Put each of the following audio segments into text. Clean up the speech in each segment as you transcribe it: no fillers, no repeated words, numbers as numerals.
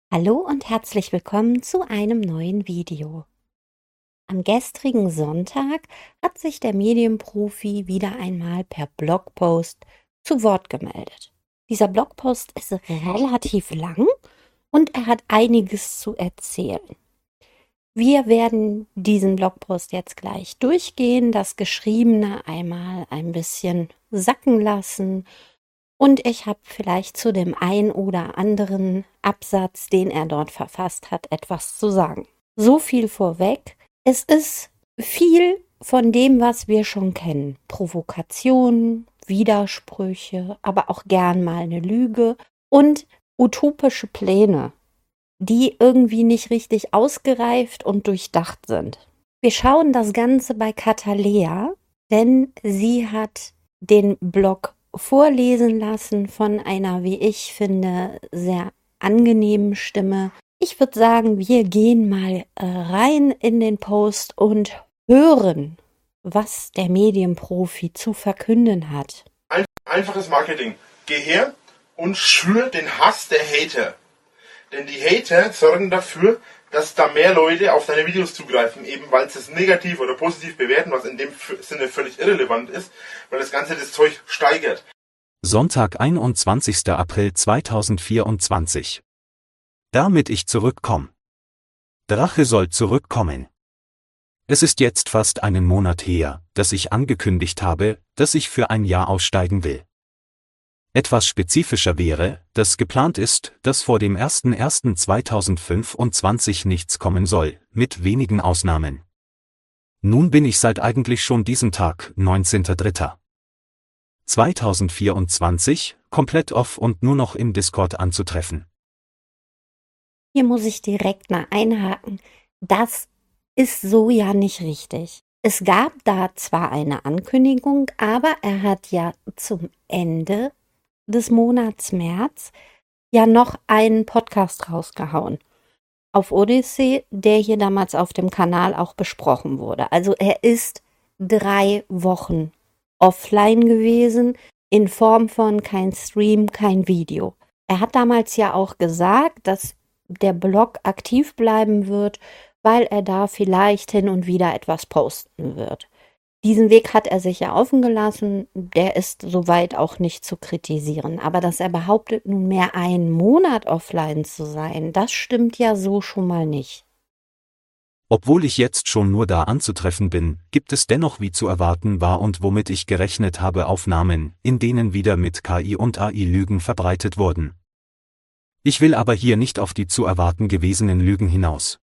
Hallo und herzlich willkommen zu einem neuen Video. Am gestrigen Sonntag hat sich der Medienprofi wieder einmal per Blogpost zu Wort gemeldet. Dieser Blogpost ist relativ lang und er hat einiges zu erzählen. Wir werden diesen Blogpost jetzt gleich durchgehen, das Geschriebene einmal ein bisschen sacken lassen. Und ich habe vielleicht zu dem ein oder anderen Absatz, den er dort verfasst hat, etwas zu sagen. So viel vorweg. Es ist viel von dem, was wir schon kennen. Provokationen, Widersprüche, aber auch gern mal eine Lüge und utopische Pläne, die irgendwie nicht richtig ausgereift und durchdacht sind. Wir schauen das Ganze bei Katalea, denn sie hat den Blog vorlesen lassen von einer, wie ich finde, sehr angenehmen Stimme. Ich würde sagen, wir gehen mal rein in den Post und hören, was der Medienprofi zu verkünden hat. Einfaches Marketing. Geh her und schür den Hass der Hater. Denn die Hater sorgen dafür, dass da mehr Leute auf deine Videos zugreifen, eben weil sie es negativ oder positiv bewerten, was in dem Sinne völlig irrelevant ist, weil das Ganze das Zeug steigert. Sonntag, 21. April 2024. Damit ich zurückkomme. Drache soll zurückkommen. Es ist jetzt fast einen Monat her, dass ich angekündigt habe, dass ich für ein Jahr aussteigen will. Etwas spezifischer wäre, dass geplant ist, dass vor dem 01.01.2025 nichts kommen soll, mit wenigen Ausnahmen. Nun bin ich seit eigentlich schon diesem Tag, 19.03.2024, komplett off und nur noch im Discord anzutreffen. Hier muss ich direkt mal einhaken. Das ist so ja nicht richtig. Es gab da zwar eine Ankündigung, aber er hat ja zum Ende des Monats März ja noch einen Podcast rausgehauen auf Odyssey, der hier damals auf dem Kanal auch besprochen wurde. Also er ist 3 Wochen offline gewesen, in Form von kein Stream, kein Video. Er hat damals ja auch gesagt, dass der Blog aktiv bleiben wird, weil er da vielleicht hin und wieder etwas posten wird. Diesen Weg hat er sich ja offen gelassen, der ist soweit auch nicht zu kritisieren. Aber dass er behauptet, nunmehr einen Monat offline zu sein, das stimmt ja so schon mal nicht. Obwohl ich jetzt schon nur da anzutreffen bin, gibt es dennoch wie zu erwarten war und womit ich gerechnet habe Aufnahmen, in denen wieder mit KI und AI-Lügen verbreitet wurden. Ich will aber hier nicht auf die zu erwarten gewesenen Lügen hinaus.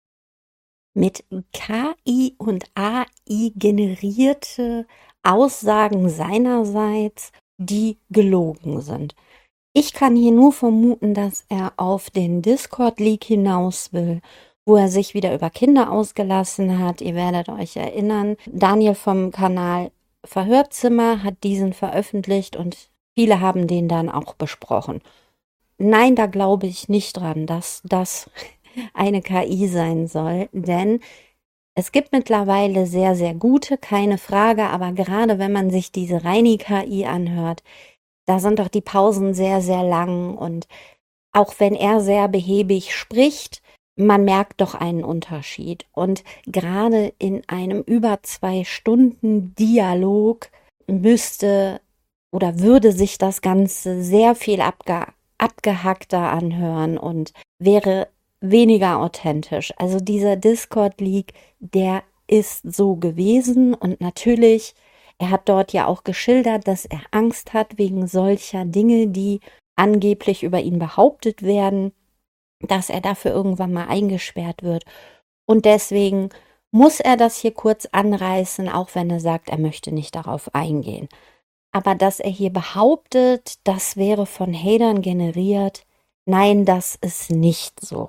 Mit KI und AI generierte Aussagen seinerseits, die gelogen sind. Ich kann hier nur vermuten, dass er auf den Discord-Leak hinaus will, wo er sich wieder über Kinder ausgelassen hat. Ihr werdet euch erinnern, Daniel vom Kanal Verhörzimmer hat diesen veröffentlicht und viele haben den dann auch besprochen. Nein, da glaube ich nicht dran, dass das eine KI sein soll, denn es gibt mittlerweile sehr, sehr gute, keine Frage, aber gerade wenn man sich diese reine KI anhört, da sind doch die Pausen sehr, sehr lang und auch wenn er sehr behäbig spricht, man merkt doch einen Unterschied. Und gerade in einem über 2 Stunden Dialog müsste oder würde sich das Ganze sehr viel abgehackter anhören und wäre weniger authentisch. Also dieser Discord-Leak, der ist so gewesen und natürlich, er hat dort ja auch geschildert, dass er Angst hat wegen solcher Dinge, die angeblich über ihn behauptet werden, dass er dafür irgendwann mal eingesperrt wird. Und deswegen muss er das hier kurz anreißen, auch wenn er sagt, er möchte nicht darauf eingehen. Aber dass er hier behauptet, das wäre von Hatern generiert, nein, das ist nicht so.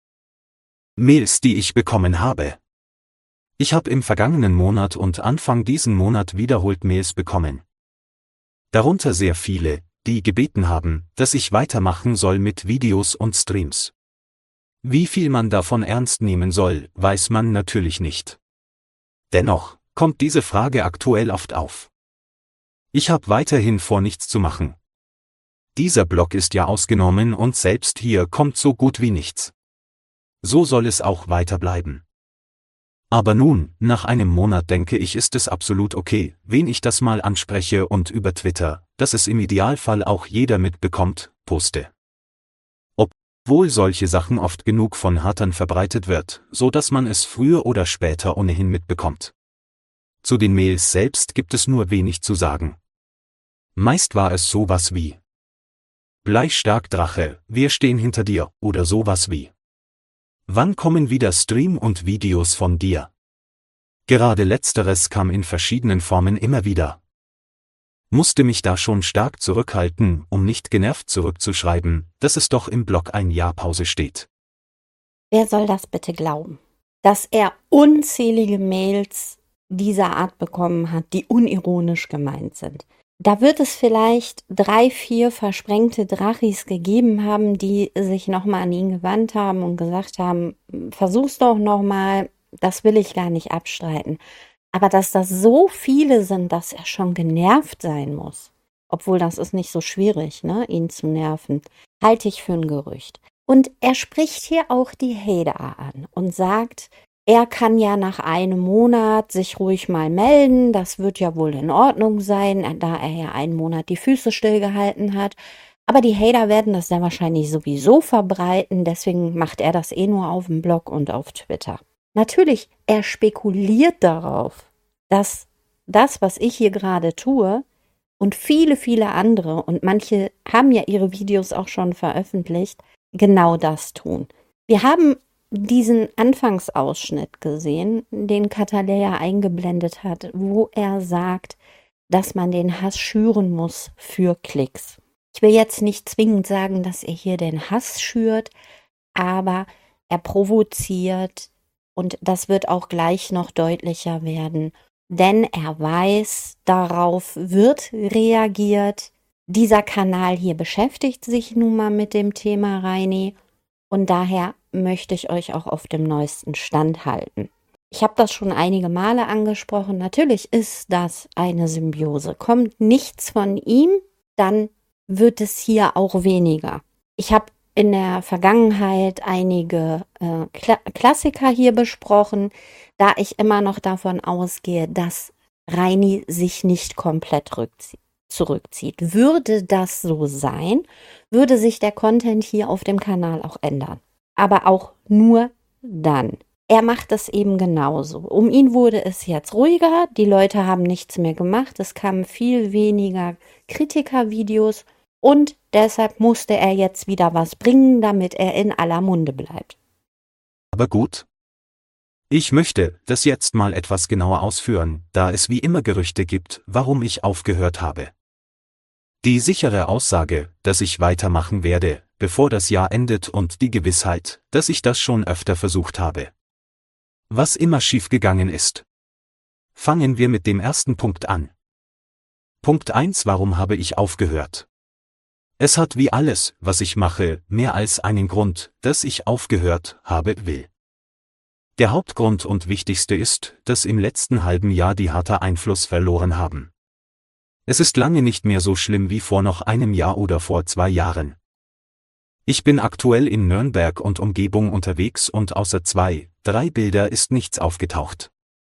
Mails, die ich bekommen habe. Ich habe im vergangenen Monat und Anfang diesen Monat wiederholt Mails bekommen. Darunter sehr viele, die gebeten haben, dass ich weitermachen soll mit Videos und Streams. Wie viel man davon ernst nehmen soll, weiß man natürlich nicht. Dennoch kommt diese Frage aktuell oft auf. Ich habe weiterhin vor, nichts zu machen. Dieser Blog ist ja ausgenommen und selbst hier kommt so gut wie nichts. So soll es auch weiter bleiben. Aber nun, nach einem Monat denke ich, ist es absolut okay, wen ich das mal anspreche und über Twitter, dass es im Idealfall auch jeder mitbekommt, poste. Obwohl solche Sachen oft genug von Hatern verbreitet wird, so dass man es früher oder später ohnehin mitbekommt. Zu den Mails selbst gibt es nur wenig zu sagen. Meist war es sowas wie: Bleistark Drache, wir stehen hinter dir, oder sowas wie: Wann kommen wieder Stream und Videos von dir? Gerade letzteres kam in verschiedenen Formen immer wieder. Musste mich da schon stark zurückhalten, um nicht genervt zurückzuschreiben, dass es doch im Blog ein Jahr Pause steht. Wer soll das bitte glauben? Dass er unzählige Mails dieser Art bekommen hat, die unironisch gemeint sind. Da wird es vielleicht 3, 4 versprengte Drachis gegeben haben, die sich nochmal an ihn gewandt haben und gesagt haben, versuch's doch nochmal, das will ich gar nicht abstreiten. Aber dass das so viele sind, dass er schon genervt sein muss, obwohl das ist nicht so schwierig, ne, ihn zu nerven, halte ich für ein Gerücht. Und er spricht hier auch die Hater an und sagt, er kann ja nach einem Monat sich ruhig mal melden, das wird ja wohl in Ordnung sein, da er ja einen Monat die Füße stillgehalten hat. Aber die Hater werden das dann wahrscheinlich sowieso verbreiten, deswegen macht er das nur auf dem Blog und auf Twitter. Natürlich, er spekuliert darauf, dass das, was ich hier gerade tue, und viele, viele andere, und manche haben ja ihre Videos auch schon veröffentlicht, genau das tun. Wir haben diesen Anfangsausschnitt gesehen, den Katalea eingeblendet hat, wo er sagt, dass man den Hass schüren muss für Klicks. Ich will jetzt nicht zwingend sagen, dass er hier den Hass schürt, aber er provoziert und das wird auch gleich noch deutlicher werden, denn er weiß, darauf wird reagiert. Dieser Kanal hier beschäftigt sich nun mal mit dem Thema Reini und daher möchte ich euch auch auf dem neuesten Stand halten. Ich habe das schon einige Male angesprochen. Natürlich ist das eine Symbiose. Kommt nichts von ihm, dann wird es hier auch weniger. Ich habe in der Vergangenheit einige Klassiker hier besprochen, da ich immer noch davon ausgehe, dass Reini sich nicht komplett zurückzieht. Würde das so sein, würde sich der Content hier auf dem Kanal auch ändern. Aber auch nur dann. Er macht es eben genauso. Um ihn wurde es jetzt ruhiger, die Leute haben nichts mehr gemacht, es kamen viel weniger Kritikervideos und deshalb musste er jetzt wieder was bringen, damit er in aller Munde bleibt. Aber gut. Ich möchte das jetzt mal etwas genauer ausführen, da es wie immer Gerüchte gibt, warum ich aufgehört habe. Die sichere Aussage, dass ich weitermachen werde, bevor das Jahr endet und die Gewissheit, dass ich das schon öfter versucht habe. Was immer schiefgegangen ist. Fangen wir mit dem ersten Punkt an. Punkt 1: Warum habe ich aufgehört? Es hat wie alles, was ich mache, mehr als einen Grund, dass ich aufgehört habe will. Der Hauptgrund und wichtigste ist, dass im letzten halben Jahr die Hater Einfluss verloren haben. Es ist lange nicht mehr so schlimm wie vor noch einem Jahr oder vor 2 Jahren. Ich bin aktuell in Nürnberg und Umgebung unterwegs und außer 2, 3 Bilder ist nichts aufgetaucht.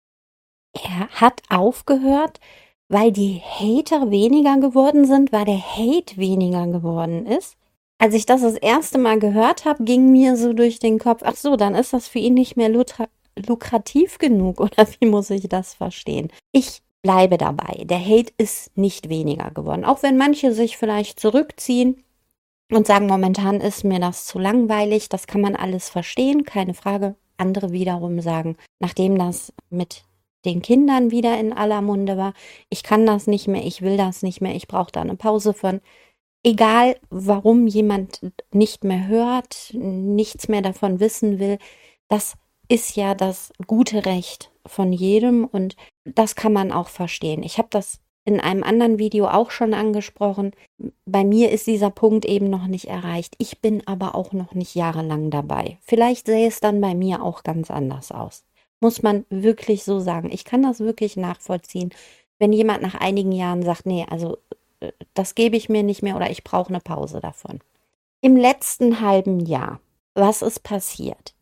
Er hat aufgehört, weil die Hater weniger geworden sind, weil der Hate weniger geworden ist. Als ich das erste Mal gehört habe, ging mir so durch den Kopf, ach so, dann ist das für ihn nicht mehr lukrativ genug, oder wie muss ich das verstehen? Ich bleibe dabei, der Hate ist nicht weniger geworden, auch wenn manche sich vielleicht zurückziehen und sagen, momentan ist mir das zu langweilig, das kann man alles verstehen, keine Frage. Andere wiederum sagen, nachdem das mit den Kindern wieder in aller Munde war, ich kann das nicht mehr, ich will das nicht mehr, ich brauche da eine Pause von. Egal, warum jemand nicht mehr hört, nichts mehr davon wissen will, das ist ja das gute Recht von jedem und das kann man auch verstehen. Ich habe das in einem anderen Video auch schon angesprochen. Bei mir ist dieser Punkt eben noch nicht erreicht. Ich bin aber auch noch nicht jahrelang dabei. Vielleicht sähe es dann bei mir auch ganz anders aus. Muss man wirklich so sagen. Ich kann das wirklich nachvollziehen, wenn jemand nach einigen Jahren sagt, nee, also das gebe ich mir nicht mehr oder ich brauche eine Pause davon. Im letzten halben Jahr, was ist passiert?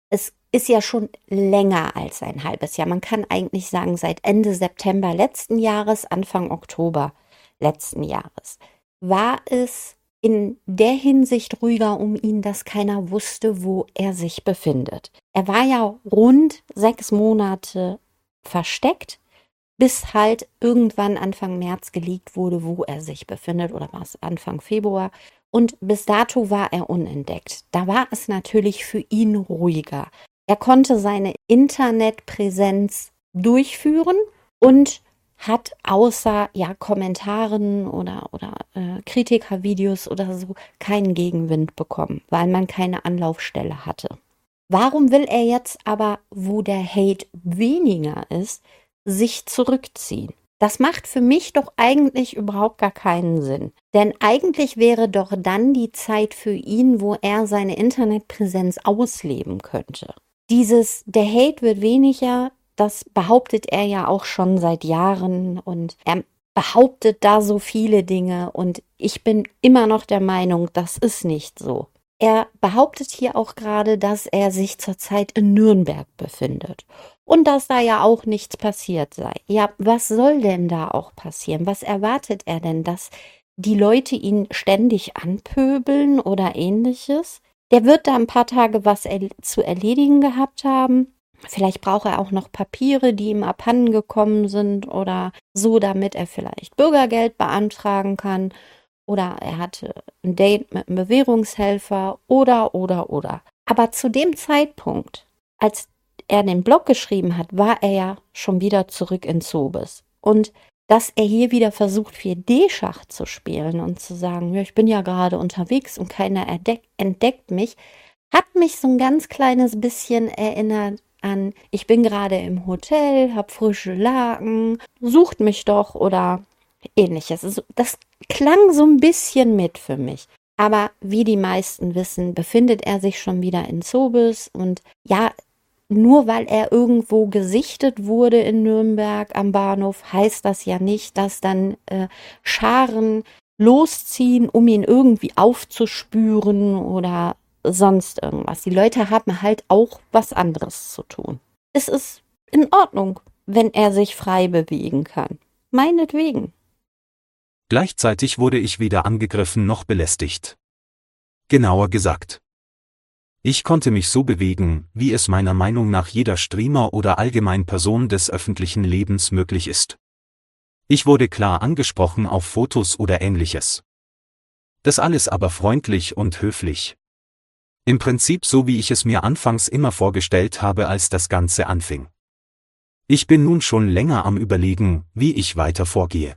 Es ist ja schon länger als ein halbes Jahr. Man kann eigentlich sagen, seit Ende September letzten Jahres, Anfang Oktober letzten Jahres, war es in der Hinsicht ruhiger um ihn, dass keiner wusste, wo er sich befindet. Er war ja rund 6 Monate versteckt, bis halt irgendwann Anfang März geleakt wurde, wo er sich befindet, oder war es Anfang Februar. Und bis dato war er unentdeckt. Da war es natürlich für ihn ruhiger. Er konnte seine Internetpräsenz durchführen und hat außer Kommentaren oder Kritikervideos oder so keinen Gegenwind bekommen, weil man keine Anlaufstelle hatte. Warum will er jetzt aber, wo der Hate weniger ist, sich zurückziehen? Das macht für mich doch eigentlich überhaupt gar keinen Sinn. Denn eigentlich wäre doch dann die Zeit für ihn, wo er seine Internetpräsenz ausleben könnte. Der Hate wird weniger, das behauptet er ja auch schon seit Jahren und er behauptet da so viele Dinge und ich bin immer noch der Meinung, das ist nicht so. Er behauptet hier auch gerade, dass er sich zurzeit in Nürnberg befindet und dass da ja auch nichts passiert sei. Ja, was soll denn da auch passieren? Was erwartet er denn, dass die Leute ihn ständig anpöbeln oder ähnliches? Der wird da ein paar Tage was zu erledigen gehabt haben. Vielleicht braucht er auch noch Papiere, die ihm abhanden gekommen sind oder so, damit er vielleicht Bürgergeld beantragen kann. Oder er hatte ein Date mit einem Bewährungshelfer oder. Aber zu dem Zeitpunkt, als er den Blog geschrieben hat, war er ja schon wieder zurück in Zobis. Und dass er hier wieder versucht, 4D-Schach zu spielen und zu sagen, ja, ich bin ja gerade unterwegs und keiner entdeckt mich, hat mich so ein ganz kleines bisschen erinnert an, ich bin gerade im Hotel, hab frische Laken, sucht mich doch oder ähnliches. Das klang so ein bisschen mit für mich. Aber wie die meisten wissen, befindet er sich schon wieder in Zobis und ja, nur weil er irgendwo gesichtet wurde in Nürnberg am Bahnhof, heißt das ja nicht, dass dann Scharen losziehen, um ihn irgendwie aufzuspüren oder sonst irgendwas. Die Leute haben halt auch was anderes zu tun. Es ist in Ordnung, wenn er sich frei bewegen kann. Meinetwegen. Gleichzeitig wurde ich weder angegriffen noch belästigt. Genauer gesagt. Ich konnte mich so bewegen, wie es meiner Meinung nach jeder Streamer oder allgemein Person des öffentlichen Lebens möglich ist. Ich wurde klar angesprochen auf Fotos oder ähnliches. Das alles aber freundlich und höflich. Im Prinzip so, wie ich es mir anfangs immer vorgestellt habe, als das Ganze anfing. Ich bin nun schon länger am Überlegen, wie ich weiter vorgehe.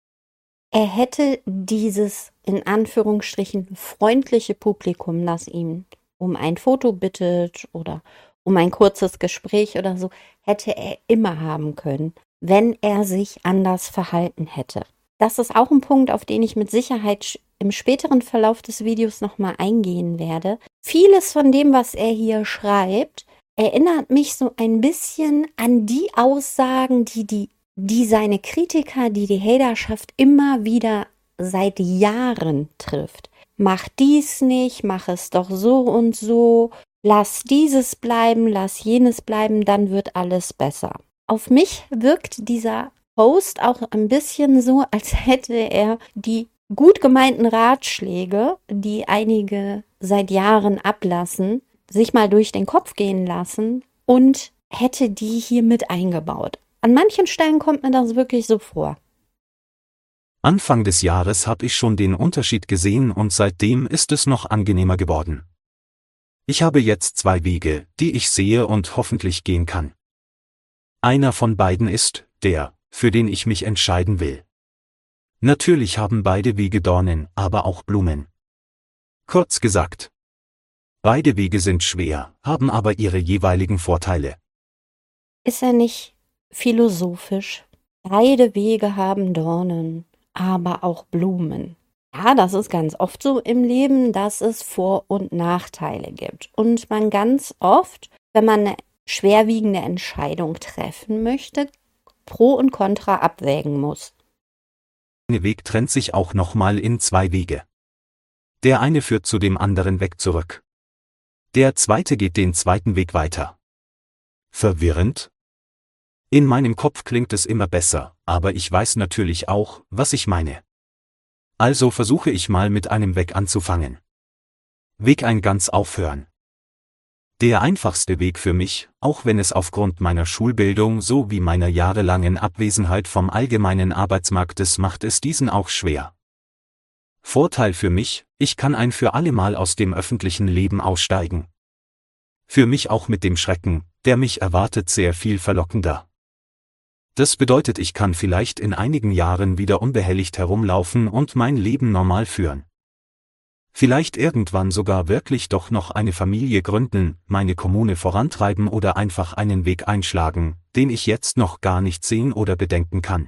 Er hätte dieses, in Anführungsstrichen, freundliche Publikum, das ihn um ein Foto bittet oder um ein kurzes Gespräch oder so, hätte er immer haben können, wenn er sich anders verhalten hätte. Das ist auch ein Punkt, auf den ich mit Sicherheit im späteren Verlauf des Videos nochmal eingehen werde. Vieles von dem, was er hier schreibt, erinnert mich so ein bisschen an die Aussagen, die seine Kritiker, die Haterschaft immer wieder seit Jahren trifft. Mach dies nicht, mach es doch so und so, lass dieses bleiben, lass jenes bleiben, dann wird alles besser. Auf mich wirkt dieser Post auch ein bisschen so, als hätte er die gut gemeinten Ratschläge, die einige seit Jahren ablassen, sich mal durch den Kopf gehen lassen und hätte die hier mit eingebaut. An manchen Stellen kommt mir das wirklich so vor. Anfang des Jahres habe ich schon den Unterschied gesehen und seitdem ist es noch angenehmer geworden. Ich habe jetzt 2 Wege, die ich sehe und hoffentlich gehen kann. Einer von beiden ist der, für den ich mich entscheiden will. Natürlich haben beide Wege Dornen, aber auch Blumen. Kurz gesagt. Beide Wege sind schwer, haben aber ihre jeweiligen Vorteile. Ist er nicht philosophisch? Beide Wege haben Dornen, aber auch Blumen. Ja, das ist ganz oft so im Leben, dass es Vor- und Nachteile gibt. Und man ganz oft, wenn man eine schwerwiegende Entscheidung treffen möchte, Pro und Contra abwägen muss. Der Weg trennt sich auch nochmal in 2 Wege. Der eine führt zu dem anderen Weg zurück. Der zweite geht den zweiten Weg weiter. Verwirrend? In meinem Kopf klingt es immer besser, aber ich weiß natürlich auch, was ich meine. Also versuche ich mal mit einem Weg anzufangen. Weg 1: ganz aufhören. Der einfachste Weg für mich, auch wenn es aufgrund meiner Schulbildung sowie meiner jahrelangen Abwesenheit vom allgemeinen Arbeitsmarktes macht es diesen auch schwer. Vorteil für mich, ich kann ein für alle Mal aus dem öffentlichen Leben aussteigen. Für mich auch mit dem Schrecken, der mich erwartet, sehr viel verlockender. Das bedeutet, ich kann vielleicht in einigen Jahren wieder unbehelligt herumlaufen und mein Leben normal führen. Vielleicht irgendwann sogar wirklich doch noch eine Familie gründen, meine Kommune vorantreiben oder einfach einen Weg einschlagen, den ich jetzt noch gar nicht sehen oder bedenken kann.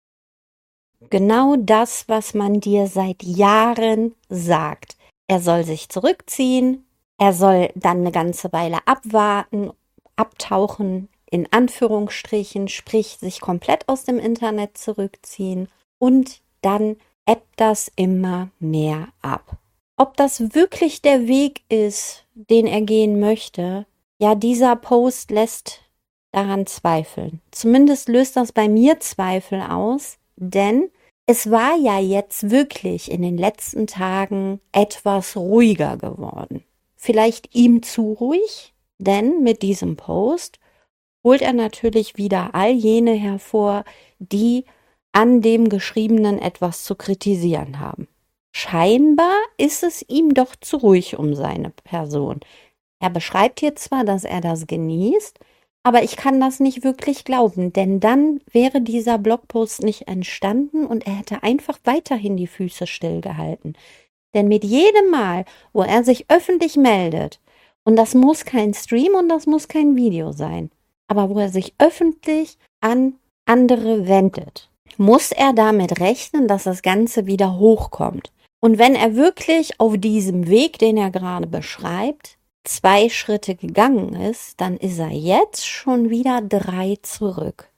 Genau das, was man dir seit Jahren sagt. Er soll sich zurückziehen, er soll dann eine ganze Weile abwarten, abtauchen, in Anführungsstrichen, sprich sich komplett aus dem Internet zurückziehen und dann ebbt das immer mehr ab. Ob das wirklich der Weg ist, den er gehen möchte, ja, dieser Post lässt daran zweifeln. Zumindest löst das bei mir Zweifel aus, denn es war ja jetzt wirklich in den letzten Tagen etwas ruhiger geworden. Vielleicht ihm zu ruhig, denn mit diesem Post holt er natürlich wieder all jene hervor, die an dem Geschriebenen etwas zu kritisieren haben. Scheinbar ist es ihm doch zu ruhig um seine Person. Er beschreibt hier zwar, dass er das genießt, aber ich kann das nicht wirklich glauben, denn dann wäre dieser Blogpost nicht entstanden und er hätte einfach weiterhin die Füße stillgehalten. Denn mit jedem Mal, wo er sich öffentlich meldet, und das muss kein Stream und das muss kein Video sein, aber wo er sich öffentlich an andere wendet, muss er damit rechnen, dass das Ganze wieder hochkommt. Und wenn er wirklich auf diesem Weg, den er gerade beschreibt, 2 Schritte gegangen ist, dann ist er jetzt schon wieder 3 zurück.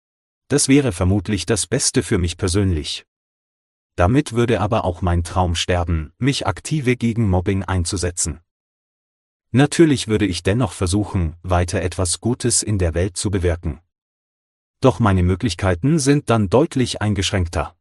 Das wäre vermutlich das Beste für mich persönlich. Damit würde aber auch mein Traum sterben, mich aktive gegen Mobbing einzusetzen. Natürlich würde ich dennoch versuchen, weiter etwas Gutes in der Welt zu bewirken. Doch meine Möglichkeiten sind dann deutlich eingeschränkter.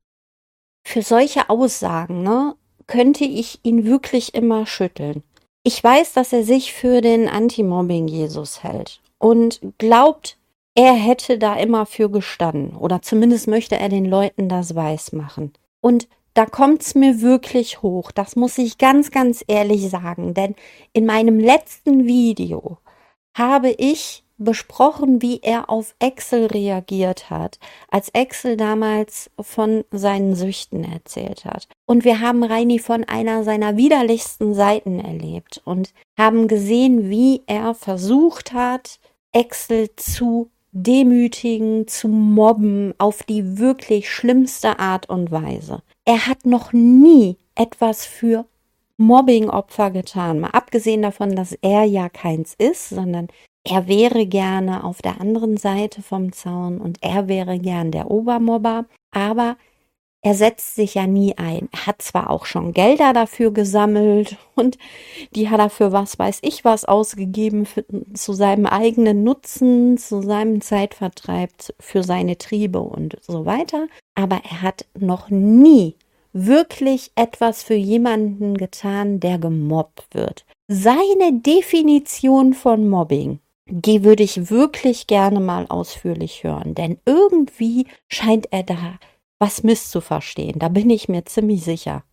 Für solche Aussagen, könnte ich ihn wirklich immer schütteln. Ich weiß, dass er sich für den Anti-Mobbing-Jesus hält und glaubt, er hätte da immer für gestanden oder zumindest möchte er den Leuten das weismachen. Und da kommt's mir wirklich hoch, das muss ich ganz, ganz ehrlich sagen, denn in meinem letzten Video habe ich besprochen, wie er auf Axel reagiert hat, als Axel damals von seinen Süchten erzählt hat. Und wir haben Reini von einer seiner widerlichsten Seiten erlebt und haben gesehen, wie er versucht hat, Axel zu demütigen, zu mobben, auf die wirklich schlimmste Art und Weise. Er hat noch nie etwas für Mobbing-Opfer getan, mal abgesehen davon, dass er ja keins ist, sondern er wäre gerne auf der anderen Seite vom Zaun und er wäre gern der Obermobber, aber er setzt sich ja nie ein. Er hat zwar auch schon Gelder dafür gesammelt und die hat er für was weiß ich was ausgegeben, zu seinem eigenen Nutzen, zu seinem Zeitvertreib, für seine Triebe und so weiter, aber er hat noch nie wirklich etwas für jemanden getan, der gemobbt wird. Seine Definition von Mobbing, die würde ich wirklich gerne mal ausführlich hören, denn irgendwie scheint er da was misszuverstehen, da bin ich mir ziemlich sicher.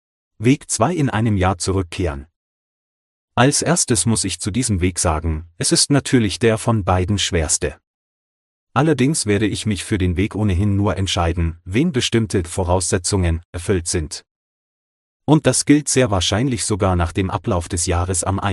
Weg 2: in einem Jahr zurückkehren. Als erstes muss ich zu diesem Weg sagen, es ist natürlich der von beiden schwerste. Allerdings werde ich mich für den Weg ohnehin nur entscheiden, wenn bestimmte Voraussetzungen erfüllt sind. Und das gilt sehr wahrscheinlich sogar nach dem Ablauf des Jahres am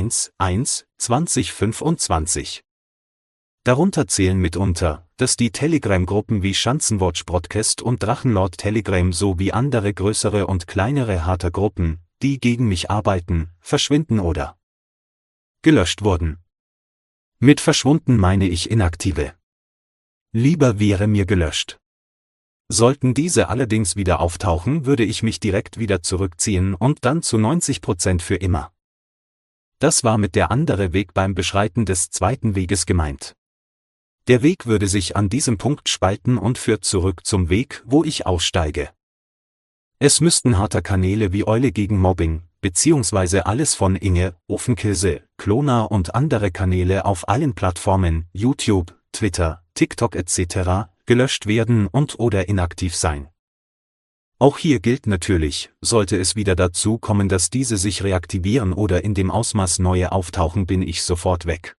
1.1.2025. Darunter zählen mitunter, dass die Telegram-Gruppen wie Schanzenwatch Broadcast und Drachenlord Telegram sowie andere größere und kleinere Hater-Gruppen, die gegen mich arbeiten, verschwinden oder gelöscht wurden. Mit verschwunden meine ich inaktive. Lieber wäre mir gelöscht. Sollten diese allerdings wieder auftauchen, würde ich mich direkt wieder zurückziehen und dann zu 90% für immer. Das war mit der andere Weg beim Beschreiten des zweiten Weges gemeint. Der Weg würde sich an diesem Punkt spalten und führt zurück zum Weg, wo ich aussteige. Es müssten harter Kanäle wie Eule gegen Mobbing, beziehungsweise alles von Inge, Ofenkäse, Klona und andere Kanäle auf allen Plattformen, YouTube, Twitter, TikTok etc., gelöscht werden und/oder inaktiv sein. Auch hier gilt natürlich, sollte es wieder dazu kommen, dass diese sich reaktivieren oder in dem Ausmaß neue auftauchen, bin ich sofort weg.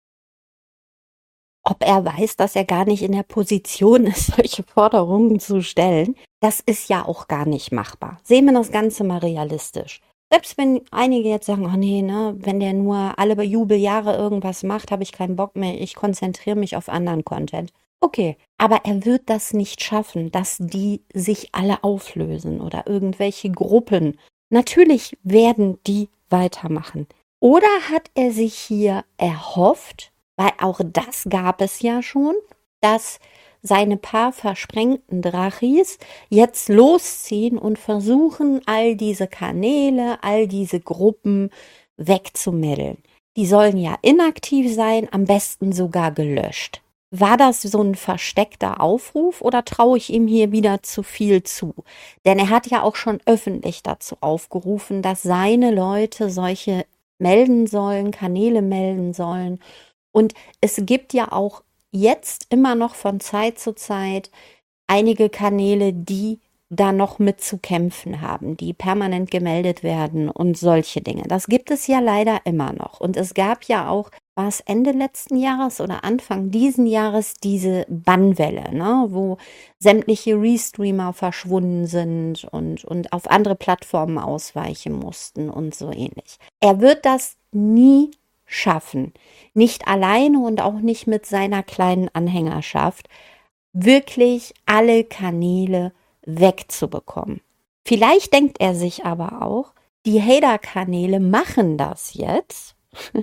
Ob er weiß, dass er gar nicht in der Position ist, solche Forderungen zu stellen, das ist ja auch gar nicht machbar. Sehen wir das Ganze mal realistisch. Selbst wenn einige jetzt sagen, oh nee, ne, wenn der nur alle Jubeljahre irgendwas macht, habe ich keinen Bock mehr, ich konzentriere mich auf anderen Content. Okay, aber er wird das nicht schaffen, dass die sich alle auflösen oder irgendwelche Gruppen. Natürlich werden die weitermachen. Oder hat er sich hier erhofft, weil auch das gab es ja schon, dass seine paar versprengten Drachis jetzt losziehen und versuchen, all diese Kanäle, all diese Gruppen wegzumeddeln. Die sollen ja inaktiv sein, am besten sogar gelöscht. War das so ein versteckter Aufruf oder traue ich ihm hier wieder zu viel zu? Denn er hat ja auch schon öffentlich dazu aufgerufen, dass seine Leute solche melden sollen, Kanäle melden sollen. Und es gibt ja auch jetzt immer noch von Zeit zu Zeit einige Kanäle, die da noch mit zu kämpfen haben, die permanent gemeldet werden und solche Dinge. Das gibt es ja leider immer noch. Und es gab ja auch, war es Ende letzten Jahres oder Anfang diesen Jahres, diese Bannwelle, ne, wo sämtliche Restreamer verschwunden sind und auf andere Plattformen ausweichen mussten und so ähnlich. Er wird das nie schaffen, nicht alleine und auch nicht mit seiner kleinen Anhängerschaft, wirklich alle Kanäle wegzubekommen. Vielleicht denkt er sich aber auch, die Hater-Kanäle machen das jetzt,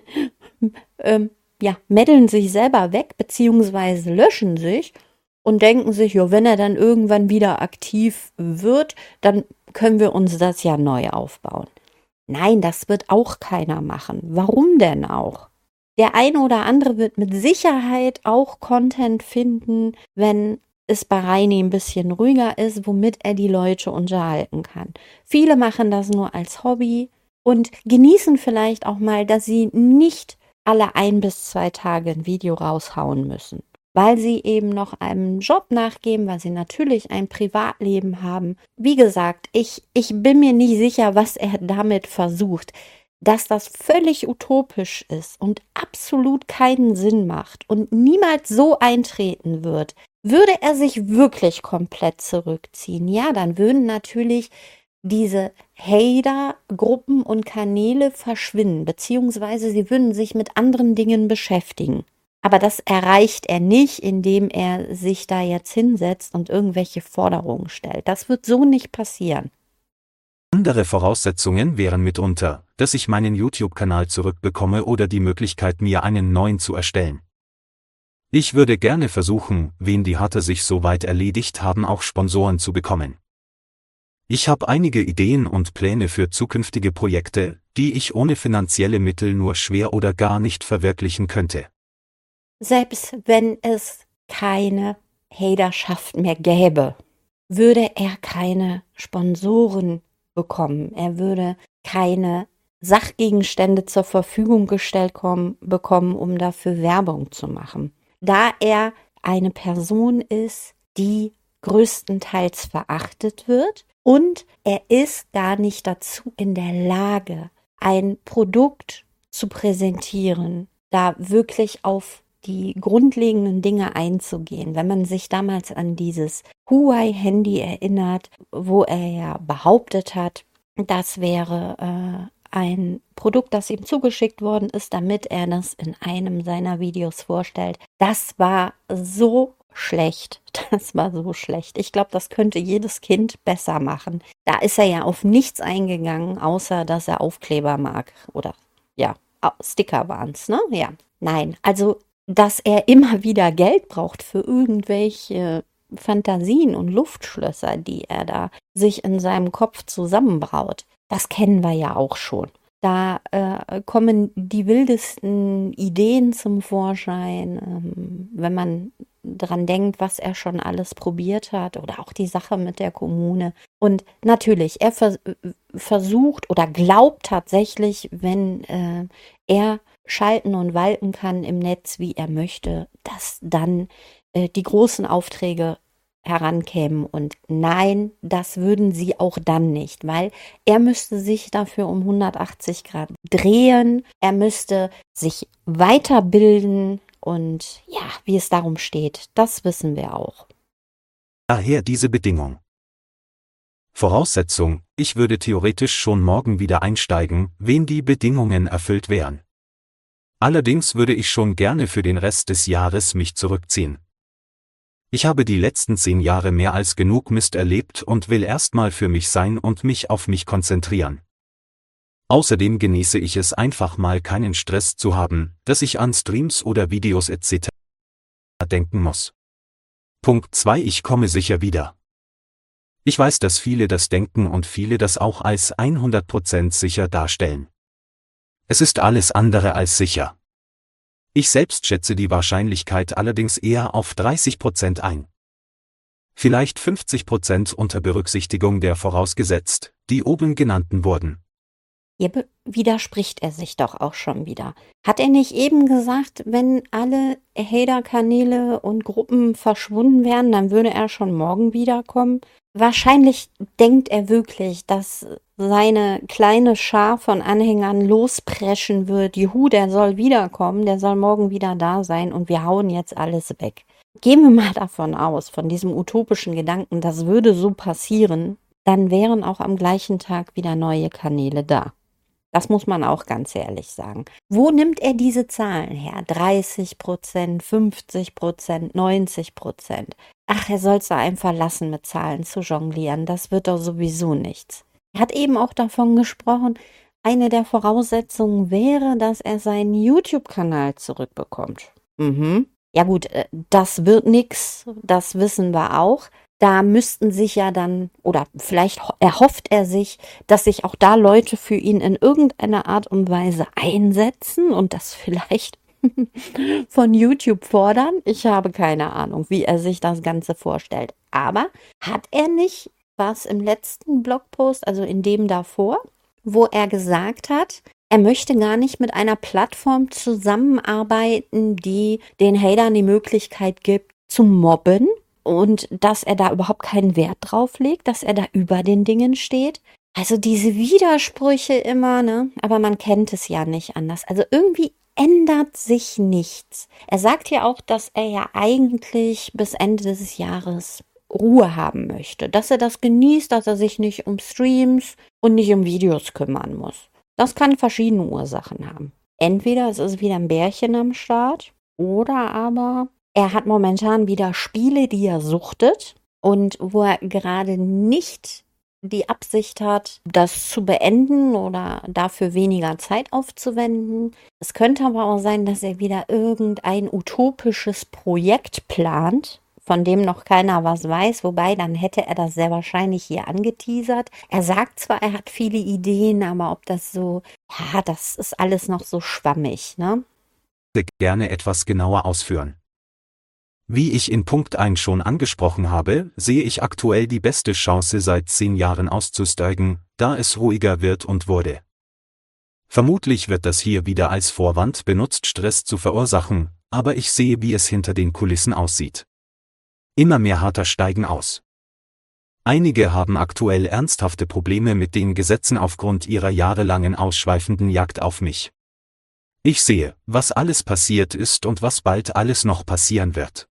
meddeln sich selber weg, beziehungsweise löschen sich und denken sich, ja, wenn er dann irgendwann wieder aktiv wird, dann können wir uns das ja neu aufbauen. Nein, das wird auch keiner machen. Warum denn auch? Der eine oder andere wird mit Sicherheit auch Content finden, wenn es bei Reini ein bisschen ruhiger ist, womit er die Leute unterhalten kann. Viele machen das nur als Hobby und genießen vielleicht auch mal, dass sie nicht alle 1 bis 2 Tage ein Video raushauen müssen, weil sie eben noch einem Job nachgehen, weil sie natürlich ein Privatleben haben. Wie gesagt, ich bin mir nicht sicher, was er damit versucht. Dass das völlig utopisch ist und absolut keinen Sinn macht und niemals so eintreten wird, würde er sich wirklich komplett zurückziehen. Ja, dann würden natürlich diese Hater-Gruppen und Kanäle verschwinden, beziehungsweise sie würden sich mit anderen Dingen beschäftigen. Aber das erreicht er nicht, indem er sich da jetzt hinsetzt und irgendwelche Forderungen stellt. Das wird so nicht passieren. Andere Voraussetzungen wären mitunter, dass ich meinen YouTube-Kanal zurückbekomme oder die Möglichkeit, mir einen neuen zu erstellen. Ich würde gerne versuchen, wen die Hater sich so weit erledigt haben, auch Sponsoren zu bekommen. Ich habe einige Ideen und Pläne für zukünftige Projekte, die ich ohne finanzielle Mittel nur schwer oder gar nicht verwirklichen könnte. Selbst wenn es keine Haterschaft mehr gäbe, würde er keine Sponsoren bekommen. Er würde keine Sachgegenstände zur Verfügung gestellt bekommen, um dafür Werbung zu machen. Da er eine Person ist, die größtenteils verachtet wird und er ist gar nicht dazu in der Lage, ein Produkt zu präsentieren, da wirklich auf die grundlegenden Dinge einzugehen. Wenn man sich damals an dieses Huawei-Handy erinnert, wo er ja behauptet hat, das wäre ein Produkt, das ihm zugeschickt worden ist, damit er das in einem seiner Videos vorstellt. Das war so schlecht. Das war so schlecht. Ich glaube, das könnte jedes Kind besser machen. Da ist er ja auf nichts eingegangen, außer dass er Aufkleber mag. Oder ja, Sticker waren es, ne? Ja. Nein, also dass er immer wieder Geld braucht für irgendwelche Fantasien und Luftschlösser, die er da sich in seinem Kopf zusammenbraut. Das kennen wir ja auch schon. Da kommen die wildesten Ideen zum Vorschein, wenn man dran denkt, was er schon alles probiert hat oder auch die Sache mit der Kommune. Und natürlich, er versucht oder glaubt tatsächlich, wenn er schalten und walten kann im Netz, wie er möchte, dass dann die großen Aufträge herankämen. Und nein, das würden sie auch dann nicht, weil er müsste sich dafür um 180 Grad drehen, er müsste sich weiterbilden und ja, wie es darum steht, das wissen wir auch. Daher diese Bedingung. Voraussetzung, ich würde theoretisch schon morgen wieder einsteigen, wenn die Bedingungen erfüllt wären. Allerdings würde ich schon gerne für den Rest des Jahres mich zurückziehen. Ich habe die letzten 10 Jahre mehr als genug Mist erlebt und will erstmal für mich sein und mich auf mich konzentrieren. Außerdem genieße ich es einfach mal keinen Stress zu haben, dass ich an Streams oder Videos etc. denken muss. Punkt 2. Ich komme sicher wieder. Ich weiß, dass viele das denken und viele das auch als 100% sicher darstellen. Es ist alles andere als sicher. Ich selbst schätze die Wahrscheinlichkeit allerdings eher auf 30% ein. Vielleicht 50% unter Berücksichtigung der vorausgesetzt, die oben genannten wurden. Hier widerspricht er sich doch auch schon wieder. Hat er nicht eben gesagt, wenn alle Hater-Kanäle und Gruppen verschwunden wären, dann würde er schon morgen wiederkommen? Wahrscheinlich denkt er wirklich, dass seine kleine Schar von Anhängern lospreschen wird. Juhu, der soll wiederkommen, der soll morgen wieder da sein und wir hauen jetzt alles weg. Gehen wir mal davon aus, von diesem utopischen Gedanken, das würde so passieren, dann wären auch am gleichen Tag wieder neue Kanäle da. Das muss man auch ganz ehrlich sagen. Wo nimmt er diese Zahlen her? 30%, 50%, 90%. Ach, er soll es da einfach lassen, mit Zahlen zu jonglieren. Das wird doch sowieso nichts. Er hat eben auch davon gesprochen, eine der Voraussetzungen wäre, dass er seinen YouTube-Kanal zurückbekommt. Ja gut, das wird nix, das wissen wir auch. Da müssten sich ja dann, oder vielleicht erhofft er sich, dass sich auch da Leute für ihn in irgendeiner Art und Weise einsetzen und das vielleicht von YouTube fordern. Ich habe keine Ahnung, wie er sich das Ganze vorstellt. Aber hat er nicht was im letzten Blogpost, also in dem davor, wo er gesagt hat, er möchte gar nicht mit einer Plattform zusammenarbeiten, die den Hatern die Möglichkeit gibt, zu mobben? Und dass er da überhaupt keinen Wert drauf legt, dass er da über den Dingen steht. Also diese Widersprüche immer, ne? Aber man kennt es ja nicht anders. Also irgendwie ändert sich nichts. Er sagt ja auch, dass er ja eigentlich bis Ende des Jahres Ruhe haben möchte. Dass er das genießt, dass er sich nicht um Streams und nicht um Videos kümmern muss. Das kann verschiedene Ursachen haben. Entweder es ist wieder ein Bärchen am Start oder aber er hat momentan wieder Spiele, die er suchtet und wo er gerade nicht die Absicht hat, das zu beenden oder dafür weniger Zeit aufzuwenden. Es könnte aber auch sein, dass er wieder irgendein utopisches Projekt plant, von dem noch keiner was weiß, wobei dann hätte er das sehr wahrscheinlich hier angeteasert. Er sagt zwar, er hat viele Ideen, aber ob das so, ja, das ist alles noch so schwammig, ne? Gerne etwas genauer ausführen. Wie ich in Punkt 1 schon angesprochen habe, sehe ich aktuell die beste Chance seit 10 Jahren auszusteigen, da es ruhiger wird und wurde. Vermutlich wird das hier wieder als Vorwand benutzt, Stress zu verursachen, aber ich sehe, wie es hinter den Kulissen aussieht. Immer mehr Hater steigen aus. Einige haben aktuell ernsthafte Probleme mit den Gesetzen aufgrund ihrer jahrelangen ausschweifenden Jagd auf mich. Ich sehe, was alles passiert ist und was bald alles noch passieren wird.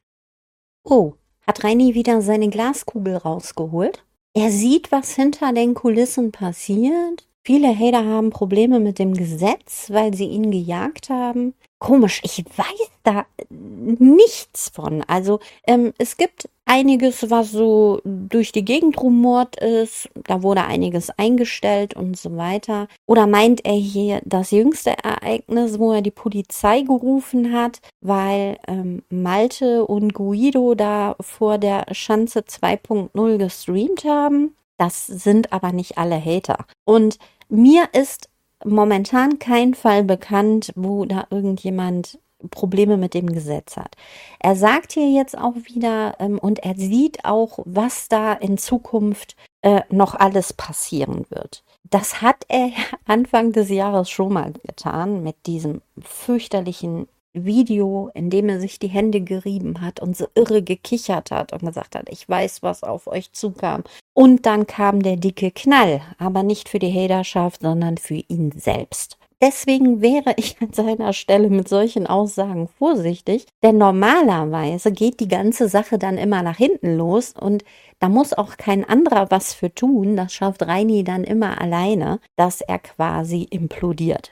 Oh, hat Reini wieder seine Glaskugel rausgeholt? Er sieht, was hinter den Kulissen passiert. Viele Hater haben Probleme mit dem Gesetz, weil sie ihn gejagt haben. Komisch, ich weiß da nichts von. Also es gibt einiges, was so durch die Gegend rumort ist. Da wurde einiges eingestellt und so weiter. Oder meint er hier das jüngste Ereignis, wo er die Polizei gerufen hat, weil Malte und Guido da vor der Schanze 2.0 gestreamt haben? Das sind aber nicht alle Hater. Und mir ist momentan kein Fall bekannt, wo da irgendjemand Probleme mit dem Gesetz hat. Er sagt hier jetzt auch wieder, und er sieht auch, was da in Zukunft noch alles passieren wird. Das hat er Anfang des Jahres schon mal getan mit diesem fürchterlichen Video, in dem er sich die Hände gerieben hat und so irre gekichert hat und gesagt hat, ich weiß, was auf euch zukam. Und dann kam der dicke Knall, aber nicht für die Haterschaft, sondern für ihn selbst. Deswegen wäre ich an seiner Stelle mit solchen Aussagen vorsichtig, denn normalerweise geht die ganze Sache dann immer nach hinten los und da muss auch kein anderer was für tun. Das schafft Reini dann immer alleine, dass er quasi implodiert.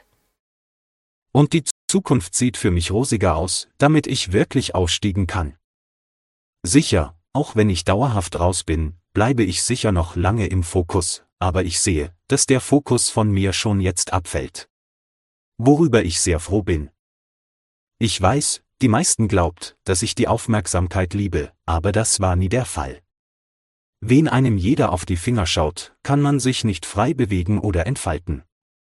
Und die Zukunft sieht für mich rosiger aus, damit ich wirklich ausstiegen kann. Sicher, auch wenn ich dauerhaft raus bin, bleibe ich sicher noch lange im Fokus, aber ich sehe, dass der Fokus von mir schon jetzt abfällt. Worüber ich sehr froh bin. Ich weiß, die meisten glaubt, dass ich die Aufmerksamkeit liebe, aber das war nie der Fall. Wenn einem jeder auf die Finger schaut, kann man sich nicht frei bewegen oder entfalten.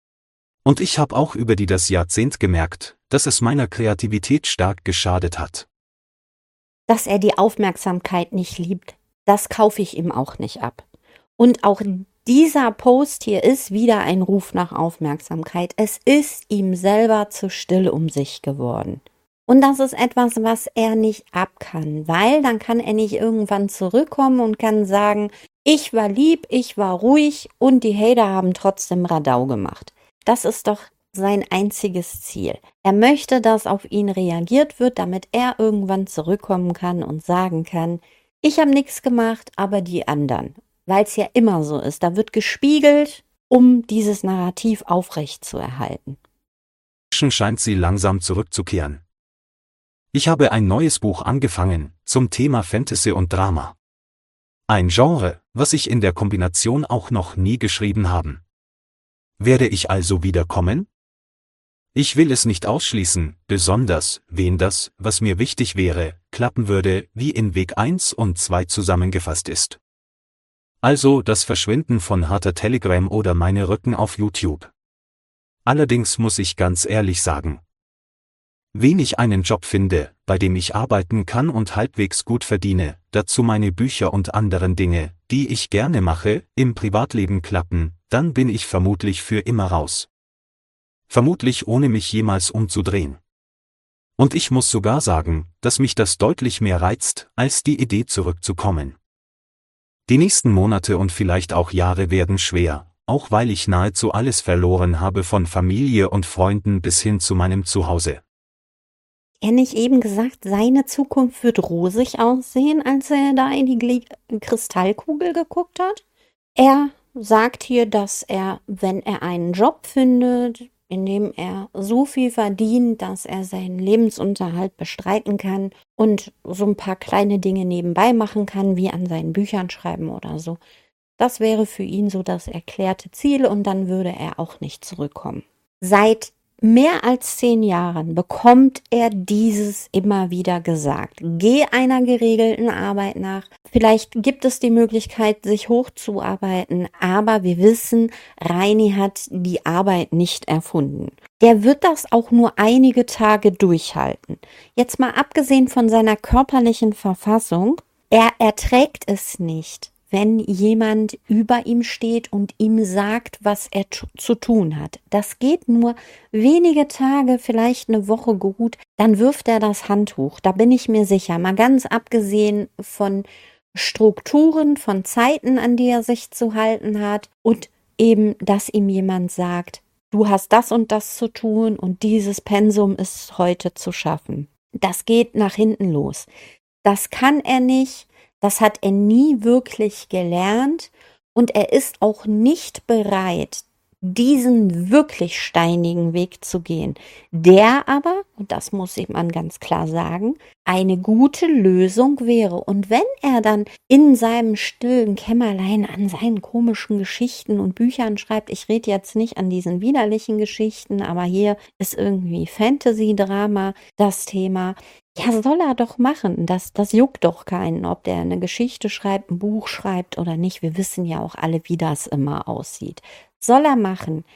Und ich habe auch über das Jahrzehnt gemerkt, dass es meiner Kreativität stark geschadet hat. Dass er die Aufmerksamkeit nicht liebt, das kaufe ich ihm auch nicht ab. Und auch dieser Post hier ist wieder ein Ruf nach Aufmerksamkeit. Es ist ihm selber zu still um sich geworden. Und das ist etwas, was er nicht ab kann, weil dann kann er nicht irgendwann zurückkommen und kann sagen, ich war lieb, ich war ruhig und die Hater haben trotzdem Radau gemacht. Das ist doch sein einziges Ziel. Er möchte, dass auf ihn reagiert wird, damit er irgendwann zurückkommen kann und sagen kann, ich habe nichts gemacht, aber die anderen. Weil es ja immer so ist. Da wird gespiegelt, um dieses Narrativ aufrecht zu erhalten. Scheint sie langsam zurückzukehren. Ich habe ein neues Buch angefangen, zum Thema Fantasy und Drama. Ein Genre, was ich in der Kombination auch noch nie geschrieben habe. Werde ich also wiederkommen? Ich will es nicht ausschließen, besonders, wenn das, was mir wichtig wäre, klappen würde, wie in Weg 1 und 2 zusammengefasst ist. Also das Verschwinden von harter Telegram oder meine Rücken auf YouTube. Allerdings muss ich ganz ehrlich sagen, wenn ich einen Job finde, bei dem ich arbeiten kann und halbwegs gut verdiene, dazu meine Bücher und anderen Dinge, die ich gerne mache, im Privatleben klappen, dann bin ich vermutlich für immer raus. Vermutlich ohne mich jemals umzudrehen. Und ich muss sogar sagen, dass mich das deutlich mehr reizt, als die Idee zurückzukommen. Die nächsten Monate und vielleicht auch Jahre werden schwer, auch weil ich nahezu alles verloren habe von Familie und Freunden bis hin zu meinem Zuhause. Er nicht eben gesagt, seine Zukunft wird rosig aussehen, als er da in die Kristallkugel geguckt hat? Er sagt hier, dass er, wenn er einen Job findet, in dem er so viel verdient, dass er seinen Lebensunterhalt bestreiten kann und so ein paar kleine Dinge nebenbei machen kann, wie an seinen Büchern schreiben oder so. Das wäre für ihn so das erklärte Ziel und dann würde er auch nicht zurückkommen. Seit mehr als 10 Jahren bekommt er dieses immer wieder gesagt. Geh einer geregelten Arbeit nach. Vielleicht gibt es die Möglichkeit, sich hochzuarbeiten, aber wir wissen, Reini hat die Arbeit nicht erfunden. Der wird das auch nur einige Tage durchhalten. Jetzt mal abgesehen von seiner körperlichen Verfassung, er erträgt es nicht, wenn jemand über ihm steht und ihm sagt, was er zu tun hat. Das geht nur wenige Tage, vielleicht eine Woche gut, dann wirft er das Handtuch. Da bin ich mir sicher. Mal ganz abgesehen von Strukturen, von Zeiten, an die er sich zu halten hat und eben, dass ihm jemand sagt, du hast das und das zu tun und dieses Pensum ist heute zu schaffen. Das geht nach hinten los. Das kann er nicht. Das hat er nie wirklich gelernt und er ist auch nicht bereit, diesen wirklich steinigen Weg zu gehen, der aber, und das muss man ganz klar sagen, eine gute Lösung wäre. Und wenn er dann in seinem stillen Kämmerlein an seinen komischen Geschichten und Büchern schreibt, ich rede jetzt nicht an diesen widerlichen Geschichten, aber hier ist irgendwie Fantasy-Drama das Thema. Ja, soll er doch machen. Das juckt doch keinen, ob der eine Geschichte schreibt, ein Buch schreibt oder nicht. Wir wissen ja auch alle, wie das immer aussieht. Soll er machen.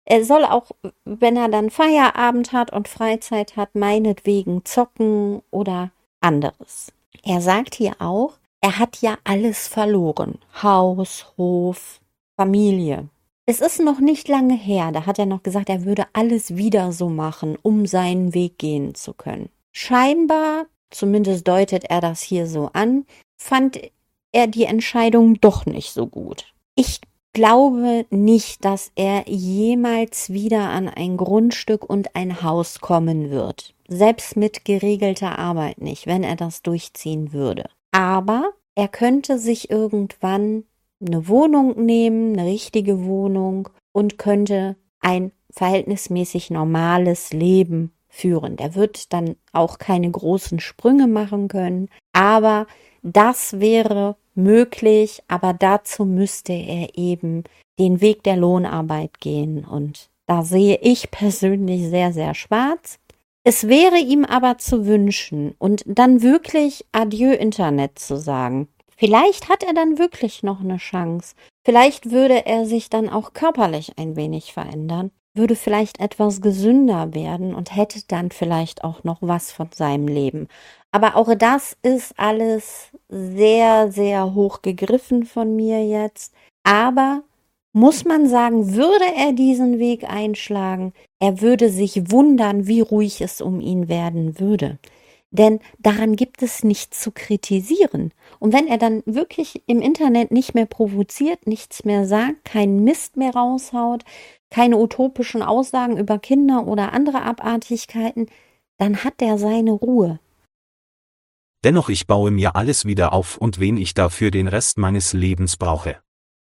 Er soll auch, wenn er dann Feierabend hat und Freizeit hat, meinetwegen zocken oder anderes. Er sagt hier auch, er hat ja alles verloren. Haus, Hof, Familie. Es ist noch nicht lange her, da hat er noch gesagt, er würde alles wieder so machen, um seinen Weg gehen zu können. Scheinbar, zumindest deutet er das hier so an, fand er die Entscheidung doch nicht so gut. Ich glaube nicht, dass er jemals wieder an ein Grundstück und ein Haus kommen wird. Selbst mit geregelter Arbeit nicht, wenn er das durchziehen würde. Aber er könnte sich irgendwann eine Wohnung nehmen, eine richtige Wohnung und könnte ein verhältnismäßig normales Leben führen. Der wird dann auch keine großen Sprünge machen können, aber das wäre möglich, aber dazu müsste er eben den Weg der Lohnarbeit gehen und da sehe ich persönlich sehr, sehr schwarz. Es wäre ihm aber zu wünschen und dann wirklich Adieu Internet zu sagen. Vielleicht hat er dann wirklich noch eine Chance. Vielleicht würde er sich dann auch körperlich ein wenig verändern, würde vielleicht etwas gesünder werden und hätte dann vielleicht auch noch was von seinem Leben. Aber auch das ist alles sehr, sehr hoch gegriffen von mir jetzt. Aber muss man sagen, würde er diesen Weg einschlagen, er würde sich wundern, wie ruhig es um ihn werden würde. Denn daran gibt es nichts zu kritisieren. Und wenn er dann wirklich im Internet nicht mehr provoziert, nichts mehr sagt, keinen Mist mehr raushaut, keine utopischen Aussagen über Kinder oder andere Abartigkeiten, dann hat er seine Ruhe. Dennoch ich baue mir alles wieder auf und wen ich dafür den Rest meines Lebens brauche.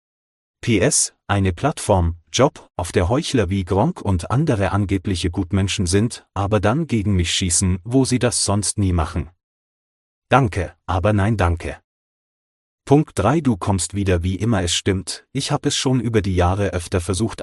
PS, eine Plattform, Job, auf der Heuchler wie Gronkh und andere angebliche Gutmenschen sind, aber dann gegen mich schießen, wo sie das sonst nie machen. Danke, aber nein danke. Punkt 3 Du kommst wieder wie immer es stimmt, ich habe es schon über die Jahre öfter versucht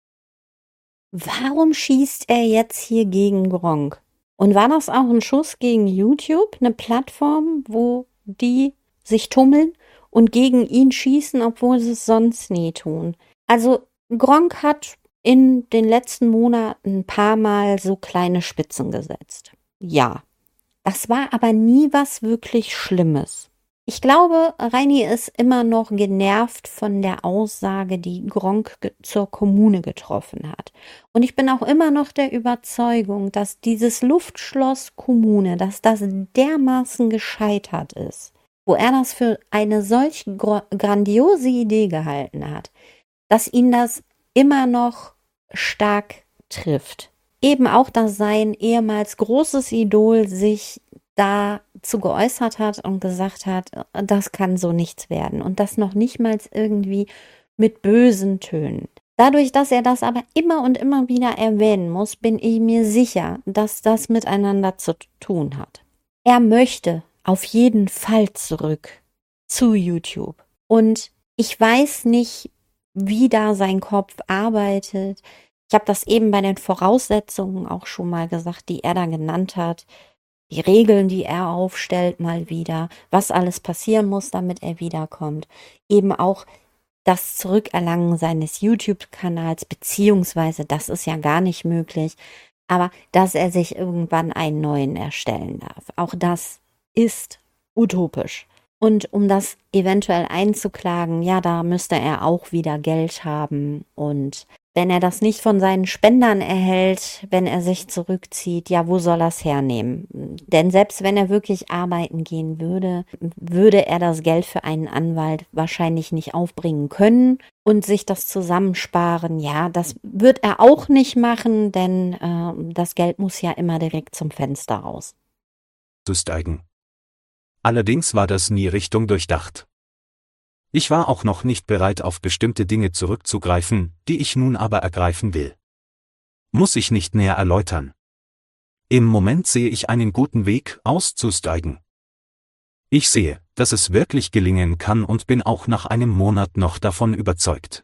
Warum schießt er jetzt hier gegen Gronkh? Und war das auch ein Schuss gegen YouTube, eine Plattform, wo die sich tummeln und gegen ihn schießen, obwohl sie es sonst nie tun? Also Gronkh hat in den letzten Monaten ein paar Mal so kleine Spitzen gesetzt. Ja, das war aber nie was wirklich Schlimmes. Ich glaube, Reini ist immer noch genervt von der Aussage, die Gronkh zur Kommune getroffen hat. Und ich bin auch immer noch der Überzeugung, dass dieses Luftschloss Kommune, dass das dermaßen gescheitert ist, wo er das für eine solch grandiose Idee gehalten hat, dass ihn das immer noch stark trifft. Eben auch, dass sein ehemals großes Idol sich dazu geäußert hat und gesagt hat, das kann so nichts werden und das noch nicht mal irgendwie mit bösen Tönen. Dadurch, dass er das aber immer und immer wieder erwähnen muss, bin ich mir sicher, dass das miteinander zu tun hat. Er möchte auf jeden Fall zurück zu YouTube und ich weiß nicht, wie da sein Kopf arbeitet. Ich habe das eben bei den Voraussetzungen auch schon mal gesagt, die er da genannt hat. Die Regeln, die er aufstellt, mal wieder, was alles passieren muss, damit er wiederkommt. Eben auch das Zurückerlangen seines YouTube-Kanals, beziehungsweise, das ist ja gar nicht möglich, aber dass er sich irgendwann einen neuen erstellen darf. Auch das ist utopisch. Und um das eventuell einzuklagen, ja, da müsste er auch wieder Geld haben und wenn er das nicht von seinen Spendern erhält, wenn er sich zurückzieht, ja, wo soll er es hernehmen? Denn selbst wenn er wirklich arbeiten gehen würde, würde er das Geld für einen Anwalt wahrscheinlich nicht aufbringen können und sich das zusammensparen. Ja, das wird er auch nicht machen, denn das Geld muss ja immer direkt zum Fenster raus. Steigen. Allerdings war das nie Richtung durchdacht. Ich war auch noch nicht bereit, auf bestimmte Dinge zurückzugreifen, die ich nun aber ergreifen will. Muss ich nicht näher erläutern. Im Moment sehe ich einen guten Weg, auszusteigen. Ich sehe, dass es wirklich gelingen kann und bin auch nach einem Monat noch davon überzeugt.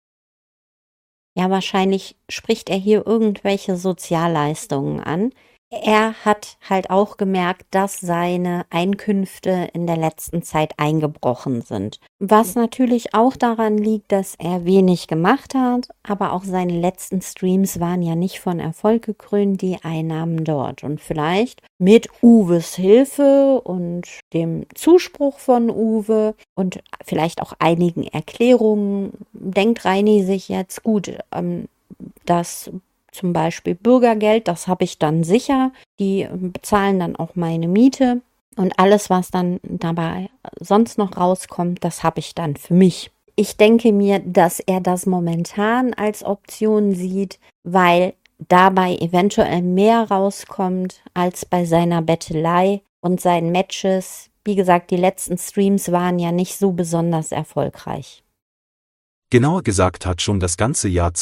Ja, wahrscheinlich spricht er hier irgendwelche Sozialleistungen an. er hat halt auch gemerkt, dass seine Einkünfte in der letzten Zeit eingebrochen sind. Was natürlich auch daran liegt, dass er wenig gemacht hat, aber auch seine letzten Streams waren ja nicht von Erfolg gekrönt, die Einnahmen dort. Und vielleicht mit Uwes Hilfe und dem Zuspruch von Uwe und vielleicht auch einigen Erklärungen, denkt Reini sich jetzt, gut, dass zum Beispiel Bürgergeld, das habe ich dann sicher. Die bezahlen dann auch meine Miete. Und alles, was dann dabei sonst noch rauskommt, das habe ich dann für mich. Ich denke mir, dass er das momentan als Option sieht, weil dabei eventuell mehr rauskommt als bei seiner Bettelei und seinen Matches. Wie gesagt, die letzten Streams waren ja nicht so besonders erfolgreich. Genauer gesagt hat schon das ganze Jahr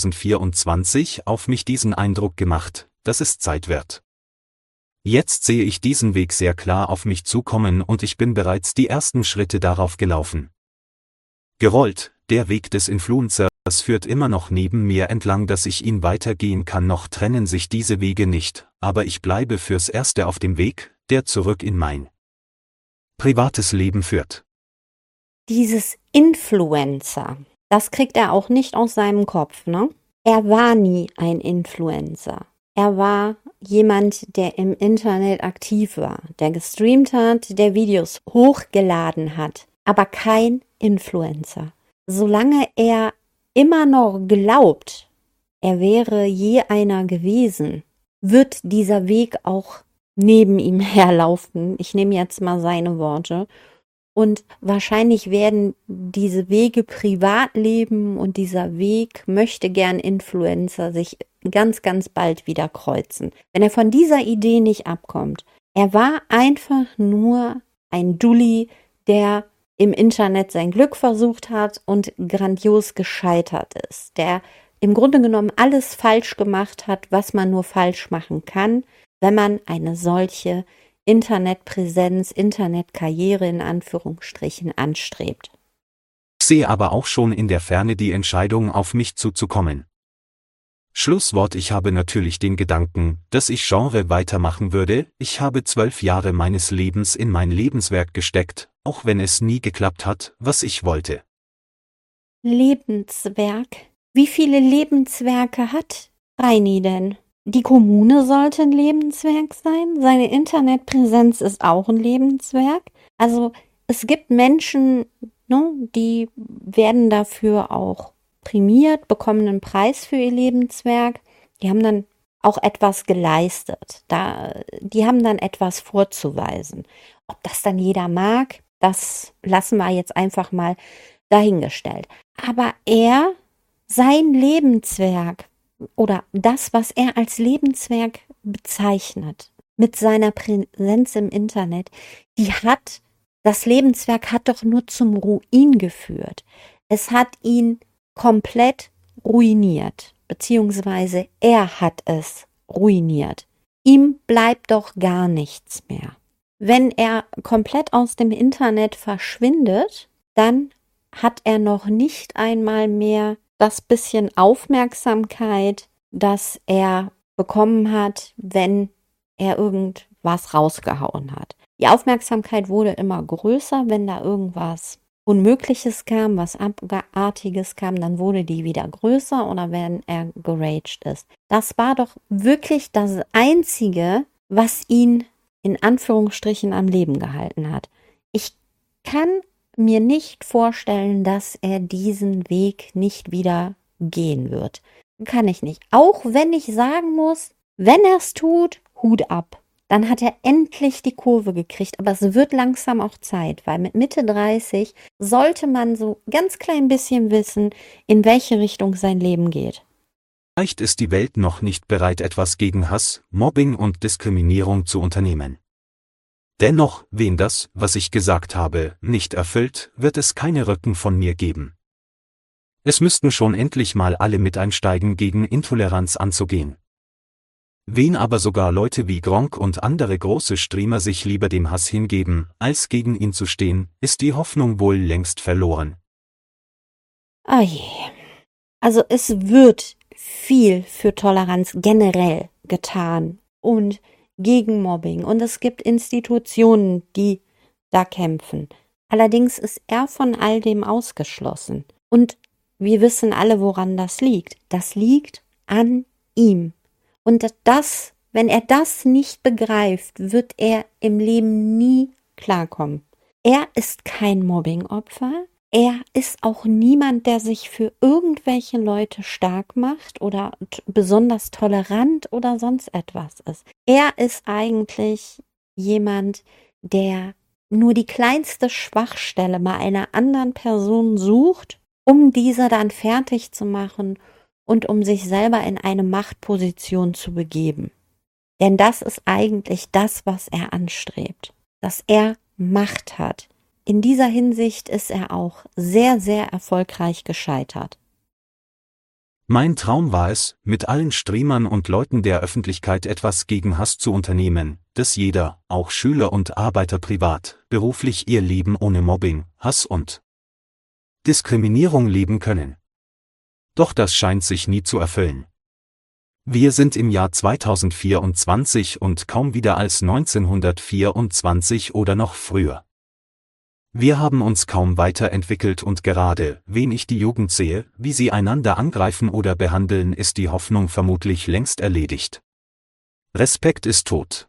2024 auf mich diesen Eindruck gemacht, dass es Zeit wird. Jetzt sehe ich diesen Weg sehr klar auf mich zukommen und ich bin bereits die ersten Schritte darauf gelaufen. Gerollt, der Weg des Influencers führt immer noch neben mir entlang, dass ich ihn weitergehen kann, noch trennen sich diese Wege nicht, aber ich bleibe fürs Erste auf dem Weg, der zurück in mein privates Leben führt. Dieses Influencer, das kriegt er auch nicht aus seinem Kopf, ne? Er war nie ein Influencer. Er war jemand, der im Internet aktiv war, der gestreamt hat, der Videos hochgeladen hat, aber kein Influencer. Solange er immer noch glaubt, er wäre je einer gewesen, wird dieser Weg auch neben ihm herlaufen. Ich nehme jetzt mal seine Worte. Und wahrscheinlich werden diese Wege Privatleben und dieser Weg möchte gern Influencer sich ganz, ganz bald wieder kreuzen. Wenn er von dieser Idee nicht abkommt. Er war einfach nur ein Dulli, der im Internet sein Glück versucht hat und grandios gescheitert ist. Der im Grunde genommen alles falsch gemacht hat, was man nur falsch machen kann, wenn man eine solche Internetpräsenz, Internetkarriere in Anführungsstrichen anstrebt. Ich sehe aber auch schon in der Ferne die Entscheidung, auf mich zuzukommen. Schlusswort: Ich habe natürlich den Gedanken, dass ich Genre weitermachen würde. Ich habe 12 Jahre meines Lebens in mein Lebenswerk gesteckt, auch wenn es nie geklappt hat, was ich wollte. Lebenswerk? Wie viele Lebenswerke hat Reini denn? Die Kommune sollte ein Lebenswerk sein. Seine Internetpräsenz ist auch ein Lebenswerk. Also es gibt Menschen, ne, die werden dafür auch prämiert, bekommen einen Preis für ihr Lebenswerk. Die haben dann auch etwas geleistet. Die haben dann etwas vorzuweisen. Ob das dann jeder mag, das lassen wir jetzt einfach mal dahingestellt. Aber sein Lebenswerk oder das, was er als Lebenswerk bezeichnet, mit seiner Präsenz im Internet, das Lebenswerk hat doch nur zum Ruin geführt. Es hat ihn komplett ruiniert, beziehungsweise er hat es ruiniert. Ihm bleibt doch gar nichts mehr. Wenn er komplett aus dem Internet verschwindet, dann hat er noch nicht einmal mehr das bisschen Aufmerksamkeit, das er bekommen hat, wenn er irgendwas rausgehauen hat. Die Aufmerksamkeit wurde immer größer, wenn da irgendwas Unmögliches kam, was Abartiges kam, dann wurde die wieder größer oder wenn er geraged ist. Das war doch wirklich das Einzige, was ihn in Anführungsstrichen am Leben gehalten hat. Ich kann mir nicht vorstellen, dass er diesen Weg nicht wieder gehen wird. Kann ich nicht. Auch wenn ich sagen muss, wenn er es tut, Hut ab. Dann hat er endlich die Kurve gekriegt. Aber es wird langsam auch Zeit, weil mit Mitte 30 sollte man so ganz klein bisschen wissen, in welche Richtung sein Leben geht. Vielleicht ist die Welt noch nicht bereit, etwas gegen Hass, Mobbing und Diskriminierung zu unternehmen. Dennoch, wen das, was ich gesagt habe, nicht erfüllt, wird es keine Rücken von mir geben. Es müssten schon endlich mal alle mit einsteigen, gegen Intoleranz anzugehen. Wen aber sogar Leute wie Gronkh und andere große Streamer sich lieber dem Hass hingeben, als gegen ihn zu stehen, ist die Hoffnung wohl längst verloren. Ah je. Also es wird viel für Toleranz generell getan und gegen Mobbing und es gibt Institutionen, die da kämpfen. Allerdings ist er von all dem ausgeschlossen. Und wir wissen alle, woran das liegt. Das liegt an ihm. Und das, wenn er das nicht begreift, wird er im Leben nie klarkommen. Er ist kein Mobbingopfer. Er ist auch niemand, der sich für irgendwelche Leute stark macht oder besonders tolerant oder sonst etwas ist. Er ist eigentlich jemand, der nur die kleinste Schwachstelle bei einer anderen Person sucht, um diese dann fertig zu machen und um sich selber in eine Machtposition zu begeben. Denn das ist eigentlich das, was er anstrebt, dass er Macht hat. In dieser Hinsicht ist er auch sehr, sehr erfolgreich gescheitert. Mein Traum war es, mit allen Streamern und Leuten der Öffentlichkeit etwas gegen Hass zu unternehmen, dass jeder, auch Schüler und Arbeiter privat, beruflich ihr Leben ohne Mobbing, Hass und Diskriminierung leben können. Doch das scheint sich nie zu erfüllen. Wir sind im Jahr 2024 und kaum wieder als 1924 oder noch früher. Wir haben uns kaum weiterentwickelt und gerade, wenn ich die Jugend sehe, wie sie einander angreifen oder behandeln, ist die Hoffnung vermutlich längst erledigt. Respekt ist tot.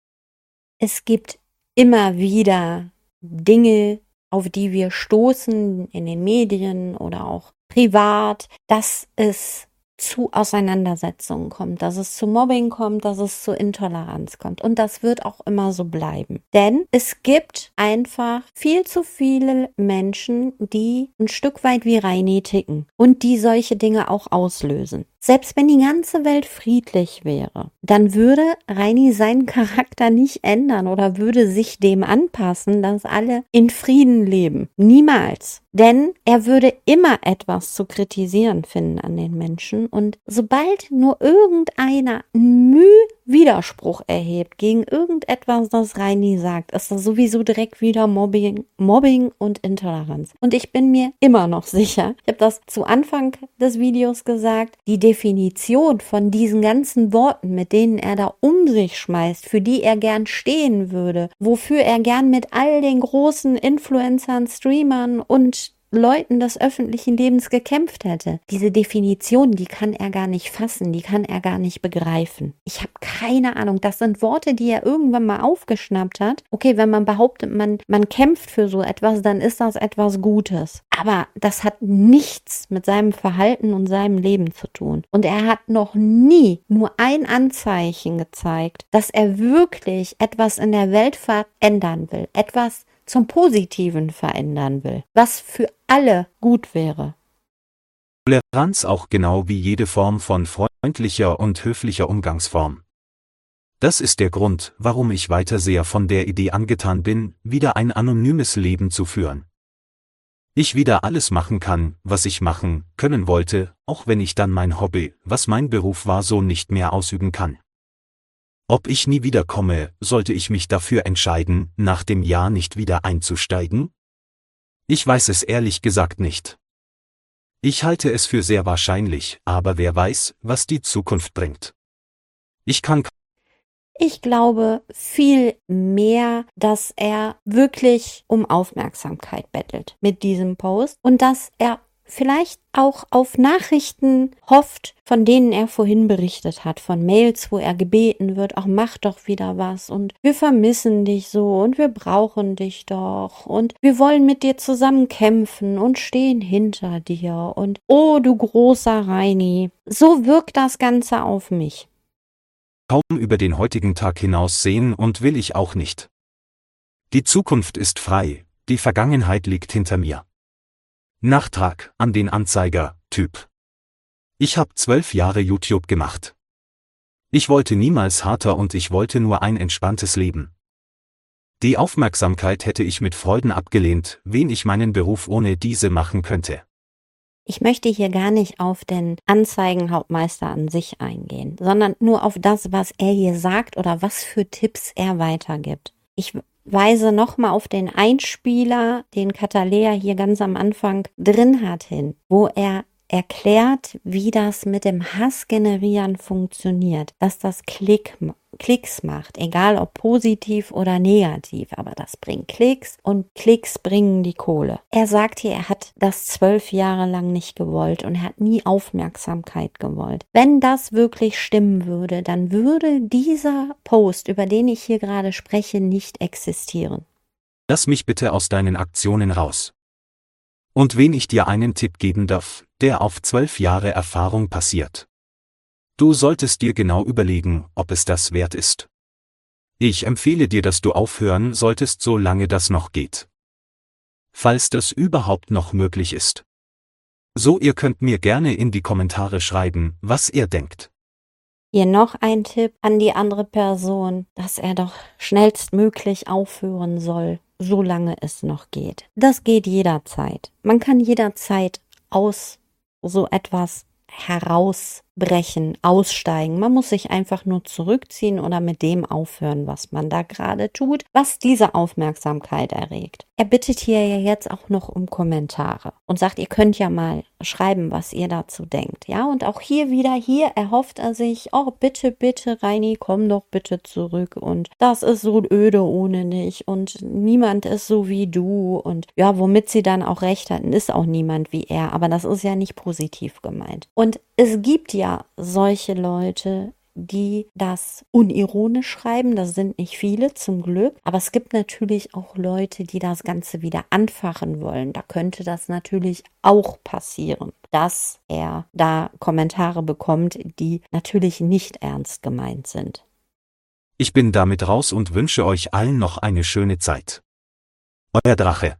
Es gibt immer wieder Dinge, auf die wir stoßen in den Medien oder auch privat, dass es zu Auseinandersetzungen kommt, dass es zu Mobbing kommt, dass es zu Intoleranz kommt. Und das wird auch immer so bleiben. Denn es gibt einfach viel zu viele Menschen, die ein Stück weit wie Reini ticken und die solche Dinge auch auslösen. Selbst wenn die ganze Welt friedlich wäre, dann würde Reini seinen Charakter nicht ändern oder würde sich dem anpassen, dass alle in Frieden leben. Niemals. Denn er würde immer etwas zu kritisieren finden an den Menschen. Und sobald nur irgendeiner Widerspruch erhebt gegen irgendetwas, das Reini sagt, ist das sowieso direkt wieder Mobbing und Intoleranz. Und ich bin mir immer noch sicher, ich habe das zu Anfang des Videos gesagt, die Definition von diesen ganzen Worten, mit denen er da um sich schmeißt, für die er gern stehen würde, wofür er gern mit all den großen Influencern, Streamern und Leuten des öffentlichen Lebens gekämpft hätte. Diese Definition, die kann er gar nicht fassen, die kann er gar nicht begreifen. Ich habe keine Ahnung, das sind Worte, die er irgendwann mal aufgeschnappt hat. Okay, wenn man behauptet, man kämpft für so etwas, dann ist das etwas Gutes. Aber das hat nichts mit seinem Verhalten und seinem Leben zu tun. Und er hat noch nie nur ein Anzeichen gezeigt, dass er wirklich etwas in der Welt verändern will, etwas zum Positiven verändern will, was für alle gut wäre. Toleranz auch genau wie jede Form von freundlicher und höflicher Umgangsform. Das ist der Grund, warum ich weiter sehr von der Idee angetan bin, wieder ein anonymes Leben zu führen. Ich wieder alles machen kann, was ich machen können wollte, auch wenn ich dann mein Hobby, was mein Beruf war, so nicht mehr ausüben kann. Ob ich nie wiederkomme, sollte ich mich dafür entscheiden, nach dem Jahr nicht wieder einzusteigen? Ich weiß es ehrlich gesagt nicht. Ich halte es für sehr wahrscheinlich, aber wer weiß, was die Zukunft bringt. Ich glaube viel mehr, dass er wirklich um Aufmerksamkeit bettelt mit diesem Post und dass er vielleicht auch auf Nachrichten hofft, von denen er vorhin berichtet hat, von Mails, wo er gebeten wird, ach mach doch wieder was und wir vermissen dich so und wir brauchen dich doch und wir wollen mit dir zusammen kämpfen und stehen hinter dir und oh du großer Reini. So wirkt das Ganze auf mich. Kaum über den heutigen Tag hinaus sehen und will ich auch nicht. Die Zukunft ist frei, die Vergangenheit liegt hinter mir. Nachtrag an den Anzeiger, Typ. Ich habe 12 Jahre YouTube gemacht. Ich wollte niemals harter und ich wollte nur ein entspanntes Leben. Die Aufmerksamkeit hätte ich mit Freuden abgelehnt, wenn ich meinen Beruf ohne diese machen könnte. Ich möchte hier gar nicht auf den Anzeigenhauptmeister an sich eingehen, sondern nur auf das, was er hier sagt oder was für Tipps er weitergibt. Ich weise nochmal auf den Einspieler, den Katalea hier ganz am Anfang drin hat, hin, wo er erklärt, wie das mit dem Hassgenerieren funktioniert, dass das Klicks macht, egal ob positiv oder negativ, aber das bringt Klicks und Klicks bringen die Kohle. Er sagt hier, er hat das 12 Jahre lang nicht gewollt und er hat nie Aufmerksamkeit gewollt. Wenn das wirklich stimmen würde, dann würde dieser Post, über den ich hier gerade spreche, nicht existieren. Lass mich bitte aus deinen Aktionen raus. Und wenn ich dir einen Tipp geben darf, der auf 12 Jahre Erfahrung passiert. Du solltest dir genau überlegen, ob es das wert ist. Ich empfehle dir, dass du aufhören solltest, solange das noch geht. Falls das überhaupt noch möglich ist. So, ihr könnt mir gerne in die Kommentare schreiben, was ihr denkt. Hier noch ein Tipp an die andere Person, dass er doch schnellstmöglich aufhören soll, solange es noch geht. Das geht jederzeit. Man kann jederzeit aus so etwas herausbrechen, aussteigen. Man muss sich einfach nur zurückziehen oder mit dem aufhören, was man da gerade tut, was diese Aufmerksamkeit erregt. Er bittet hier ja jetzt auch noch um Kommentare und sagt, ihr könnt ja mal schreiben, was ihr dazu denkt. Ja, und auch hier erhofft er sich, oh bitte, bitte, Reini, komm doch bitte zurück und das ist so öde ohne dich und niemand ist so wie du und ja, womit sie dann auch recht hatten, ist auch niemand wie er, aber das ist ja nicht positiv gemeint. Und es gibt ja solche Leute, die das unironisch schreiben. Das sind nicht viele, zum Glück. Aber es gibt natürlich auch Leute, die das Ganze wieder anfachen wollen. Da könnte das natürlich auch passieren, dass er da Kommentare bekommt, die natürlich nicht ernst gemeint sind. Ich bin damit raus und wünsche euch allen noch eine schöne Zeit. Euer Drache.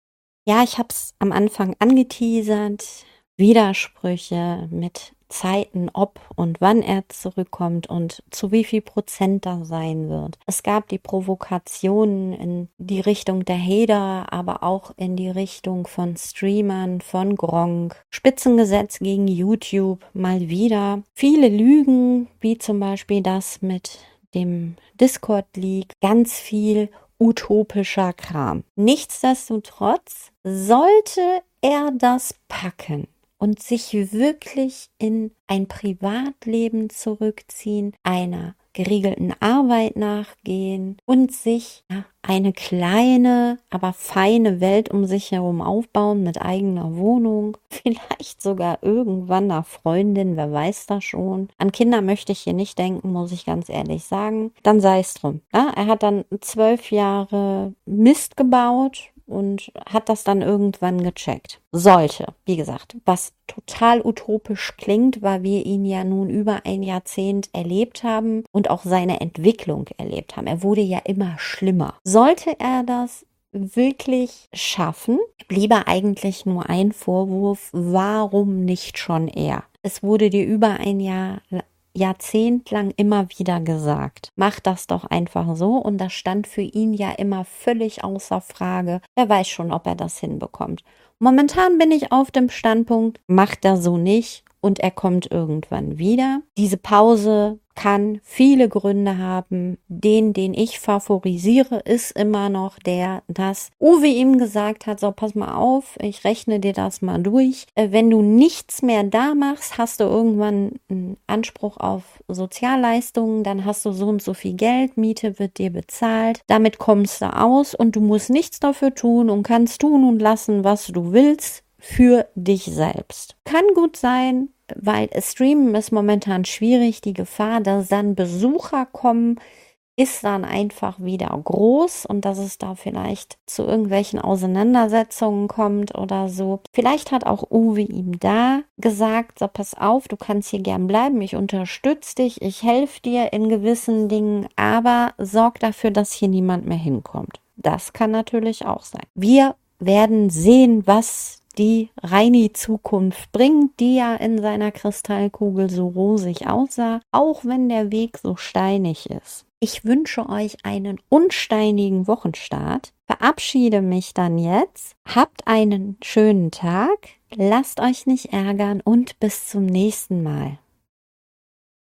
Ja, ich habe es am Anfang angeteasert. Widersprüche mit Zeiten, ob und wann er zurückkommt und zu wie viel Prozent da sein wird. Es gab die Provokationen in die Richtung der Hater, aber auch in die Richtung von Streamern, von Gronkh. Spitzengesetz gegen YouTube mal wieder. Viele Lügen, wie zum Beispiel das mit dem Discord-Leak. Ganz viel utopischer Kram. Nichtsdestotrotz sollte er das packen und sich wirklich in ein Privatleben zurückziehen, einer geregelten Arbeit nachgehen und sich eine kleine, aber feine Welt um sich herum aufbauen mit eigener Wohnung, vielleicht sogar irgendwann einer Freundin, wer weiß das schon. An Kinder möchte ich hier nicht denken, muss ich ganz ehrlich sagen. Dann sei es drum. Ja, er hat dann 12 Jahre Mist gebaut und hat das dann irgendwann gecheckt. Sollte, wie gesagt, was total utopisch klingt, weil wir ihn ja nun über ein Jahrzehnt erlebt haben und auch seine Entwicklung erlebt haben. Er wurde ja immer schlimmer. Sollte er das wirklich schaffen, bliebe eigentlich nur ein Vorwurf, warum nicht schon er? Es wurde dir über ein Jahrzehnt lang immer wieder gesagt. Mach das doch einfach so und das stand für ihn ja immer völlig außer Frage. Wer weiß schon, ob er das hinbekommt. Momentan bin ich auf dem Standpunkt, macht er so nicht und er kommt irgendwann wieder. Diese Pause kann viele Gründe haben. Den ich favorisiere, ist immer noch der, dass Uwe ihm gesagt hat, so pass mal auf, ich rechne dir das mal durch. Wenn du nichts mehr da machst, hast du irgendwann einen Anspruch auf Sozialleistungen, dann hast du so und so viel Geld, Miete wird dir bezahlt, damit kommst du aus und du musst nichts dafür tun und kannst tun und lassen, was du willst für dich selbst. Kann gut sein, weil Streamen ist momentan schwierig. Die Gefahr, dass dann Besucher kommen, ist dann einfach wieder groß und dass es da vielleicht zu irgendwelchen Auseinandersetzungen kommt oder so. Vielleicht hat auch Uwe ihm da gesagt, so pass auf, du kannst hier gern bleiben, ich unterstütze dich, ich helfe dir in gewissen Dingen, aber sorg dafür, dass hier niemand mehr hinkommt. Das kann natürlich auch sein. Wir werden sehen, was die Reini-Zukunft bringt, die ja in seiner Kristallkugel so rosig aussah, auch wenn der Weg so steinig ist. Ich wünsche euch einen unsteinigen Wochenstart, verabschiede mich dann jetzt, habt einen schönen Tag, lasst euch nicht ärgern und bis zum nächsten Mal.